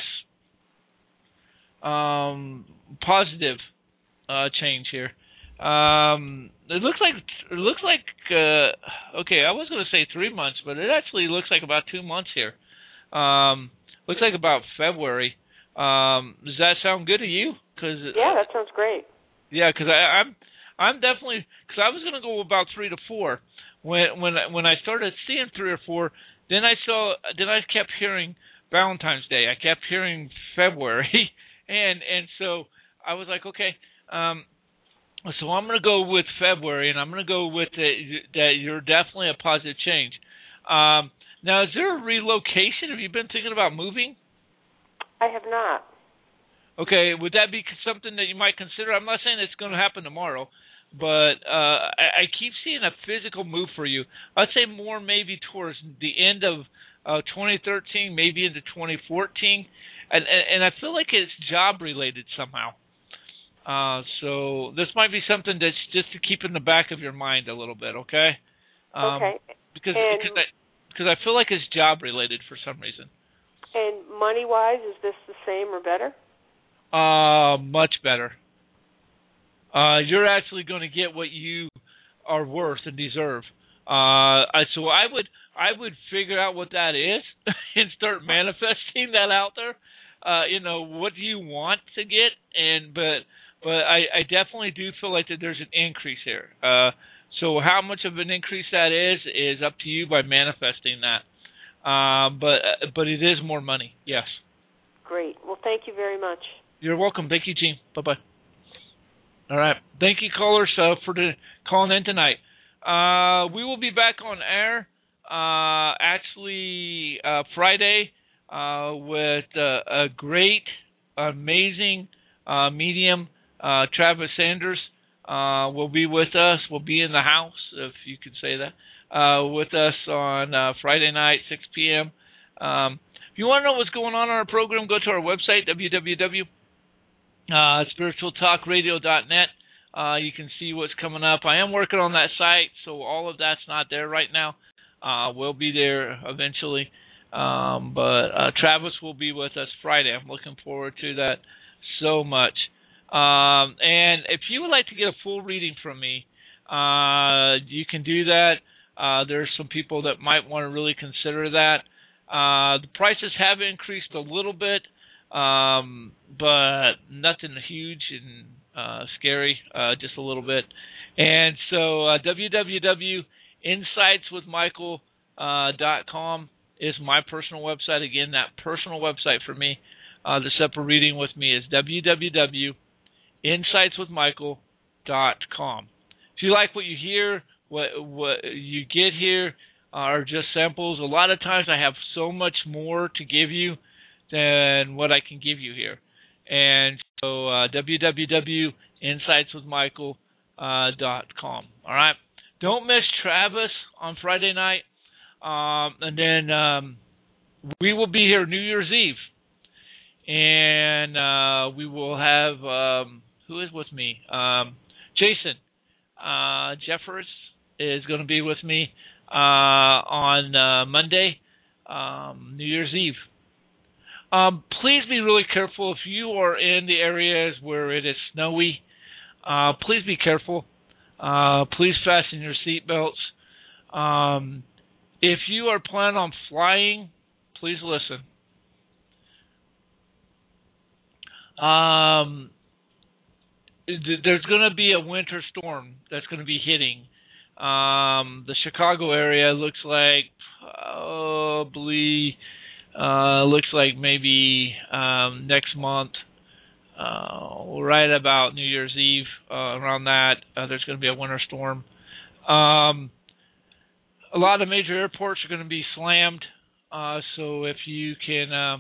Um, positive uh, change here. Um, it looks like it looks like uh, okay. I was going to say three months, but it actually looks like about two months here. Um, looks like about February. Um, does that sound good to you? Cause, yeah, that sounds great. Yeah, because I'm I'm definitely because I was going to go about three to four when when when I started seeing three or four. Then I saw then I kept hearing Valentine's Day. I kept hearing February, and and so I was like, okay. Um, So I'm going to go with February, and I'm going to go with the, that you're definitely a positive change. Um, now, is there a relocation? Have you been thinking about moving? I have not. Okay, would that be something that you might consider? I'm not saying it's going to happen tomorrow, but uh, I, I keep seeing a physical move for you. I'd say more maybe towards the end of uh, twenty thirteen, maybe into twenty fourteen, and, and, and I feel like it's job-related somehow. Uh, so this might be something that's just to keep in the back of your mind a little bit, okay? Um, okay. Because and, because I, because I feel like it's job related for some reason. And money wise, is this the same or better? Uh, much better. Uh, you're actually going to get what you are worth and deserve. Uh, I, so I would I would figure out what that is and start manifesting that out there. Uh, you know, what do you want to get? And but. But I, I definitely do feel like that there's an increase here. Uh, so how much of an increase that is is up to you by manifesting that. Uh, but but it is more money, yes. Great. Well, thank you very much. You're welcome. Thank you, Gene. Bye-bye. All right. Thank you, callers, uh, for the, calling in tonight. Uh, we will be back on air uh, actually uh, Friday uh, with uh, a great, amazing uh, medium, Uh, Travis Sanders, uh, will be with us, will be in the house, if you could say that, uh, with us on uh, Friday night, six p.m. Um, if you want to know what's going on in our program, go to our website, w w w dot spiritual talk radio dot net. Uh, you can see what's coming up. I am working on that site, so all of that's not there right now. Uh, we'll be there eventually. Um, but uh, Travis will be with us Friday. I'm looking forward to that so much. Um, and if you would like to get a full reading from me, uh, you can do that. Uh, there's some people that might want to really consider that. Uh, the prices have increased a little bit, um, but nothing huge and uh, scary, uh, just a little bit. And so uh, w w w dot insights with michael dot com is my personal website. Again, that personal website for me, uh, the separate reading with me is w w w dot insights with michael dot com. If you like what you hear, what what you get here are just samples. A lot of times I have so much more to give you than what I can give you here. And so uh, w w w dot insights with michael dot com. All right. Don't miss Travis on Friday night. Um, and then um, we will be here New Year's Eve. And uh, we will have, um, who is with me? Um, Jason uh, Jeffers is going to be with me uh, on uh, Monday, um, New Year's Eve. Um, please be really careful if you are in the areas where it is snowy. Uh, please be careful. Uh, please fasten your seatbelts. Um, if you are planning on flying, please listen. Um, th- there's going to be a winter storm that's going to be hitting. Um, the Chicago area looks like probably uh, looks like maybe um, next month. Uh, right about New Year's Eve, uh, around that, uh, there's going to be a winter storm. Um, a lot of major airports are going to be slammed, uh, so if you can... Uh,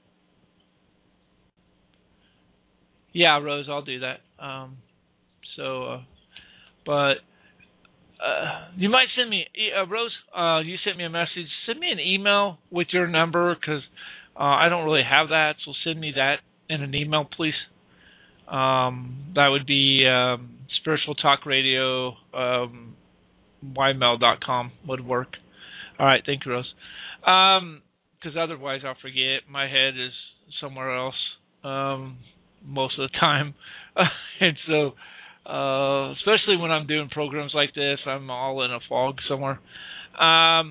yeah, Rose, I'll do that. Um, so, uh, but uh, you might send me... Uh, Rose, uh, you sent me a message. Send me an email with your number, because uh, I don't really have that, so send me that in an email, please. Um, that would be um, Spiritual Talk Radio, um, y mail dot com would work. All right, thank you, Rose. Because um, otherwise I'll forget. My head is somewhere else um, most of the time. and so, uh, especially when I'm doing programs like this, I'm all in a fog somewhere. Um,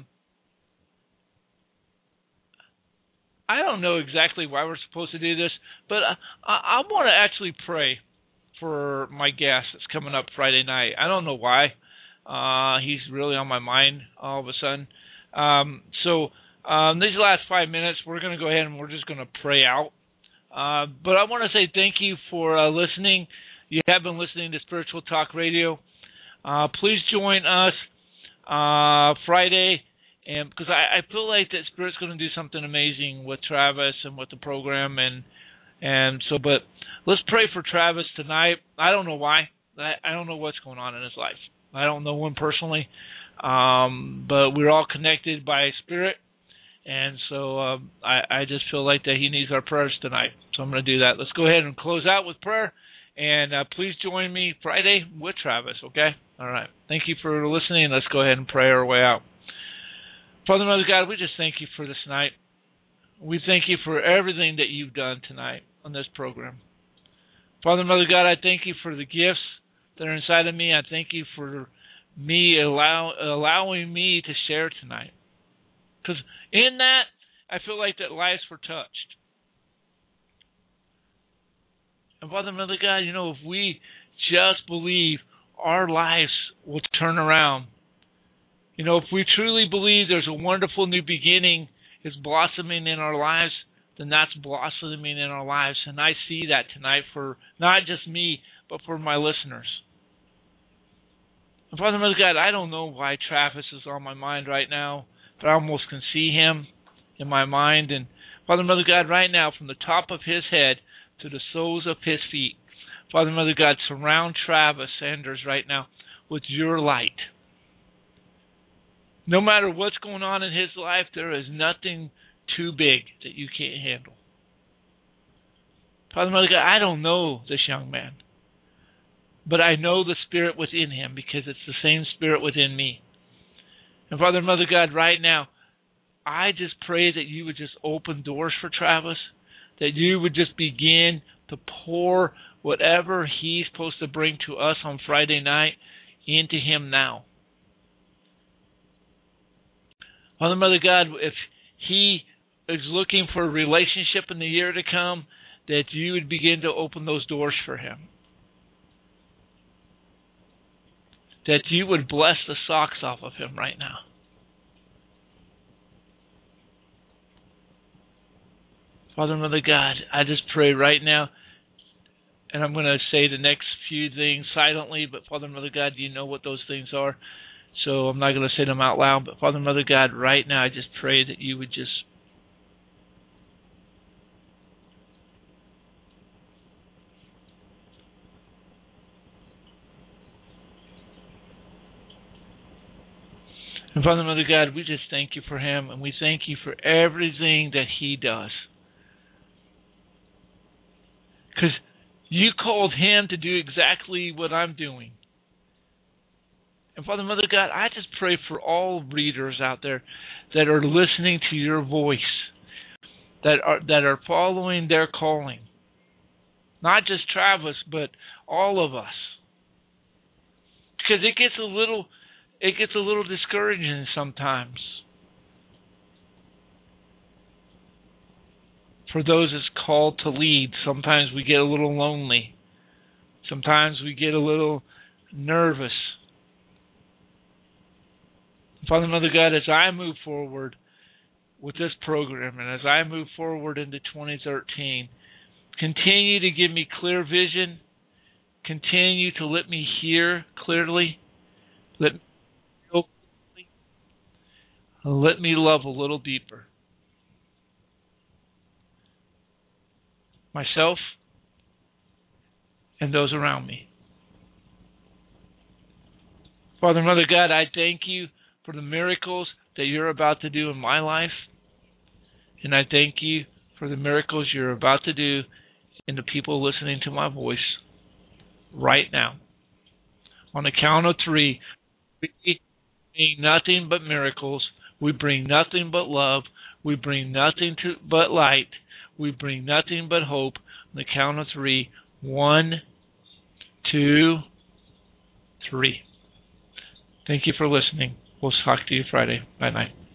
I don't know exactly why we're supposed to do this, but I, I, I want to actually pray for my guest that's coming up Friday night. I don't know why. Uh, he's really on my mind all of a sudden. Um, so um, these last five minutes, we're going to go ahead and we're just going to pray out. Uh, but I want to say thank you for uh, listening. You have been listening to Spiritual Talk Radio. Uh, please join us uh, Friday. And because I, I feel like that Spirit's going to do something amazing with Travis and with the program, and and so. But let's pray for Travis tonight. I don't know why. I, I don't know what's going on in his life. I don't know him personally, um, but we're all connected by Spirit, and so um, I, I just feel like that he needs our prayers tonight. So I'm going to do that. Let's go ahead and close out with prayer, and uh, please join me Friday with Travis. Okay? All right. Thank you for listening. Let's go ahead and pray our way out. Father, Mother God, we just thank you for this night. We thank you for everything that you've done tonight on this program. Father, Mother God, I thank you for the gifts that are inside of me. I thank you for me allow, allowing me to share tonight. Because in that, I feel like that lives were touched. And Father, Mother God, you know, if we just believe, our lives will turn around. You know, if we truly believe there's a wonderful new beginning is blossoming in our lives, then that's blossoming in our lives. And I see that tonight for not just me, but for my listeners. And Father, Mother God, I don't know why Travis is on my mind right now, but I almost can see him in my mind. And Father, Mother God, right now, from the top of his head to the soles of his feet, Father, Mother God, surround Travis Sanders right now with your light. No matter what's going on in his life, there is nothing too big that you can't handle. Father, Mother God, I don't know this young man, but I know the spirit within him because it's the same spirit within me. And Father, Mother God, right now, I just pray that you would just open doors for Travis, that you would just begin to pour whatever he's supposed to bring to us on Friday night into him now. Father, Mother God, if he is looking for a relationship in the year to come, that you would begin to open those doors for him. That you would bless the socks off of him right now. Father, Mother God, I just pray right now, and I'm going to say the next few things silently, but Father, Mother God, you know what those things are, so I'm not going to say them out loud. But Father, Mother God, right now, I just pray that you would just And Father, Mother God, we just thank you for him, and we thank you for everything that he does. Because you called him to do exactly what I'm doing. And Father, Mother God, I just pray for all readers out there that are listening to your voice, that are that are following their calling. Not just Travis, but all of us. Because it gets a little it gets a little discouraging sometimes. For those that's called to lead, sometimes we get a little lonely. Sometimes we get a little nervous. Father, Mother God, as I move forward with this program and as I move forward into twenty thirteen, continue to give me clear vision. Continue to let me hear clearly. Let me feel clearly. Let me love a little deeper. Myself and those around me. Father, Mother God, I thank you for the miracles that you're about to do in my life. And I thank you for the miracles you're about to do in the people listening to my voice right now. On the count of three, we bring nothing but miracles. We bring nothing but love. We bring nothing to, but light. We bring nothing but hope. On the count of three. One, two, three. Thank you for listening. We'll talk to you Friday. Bye-bye.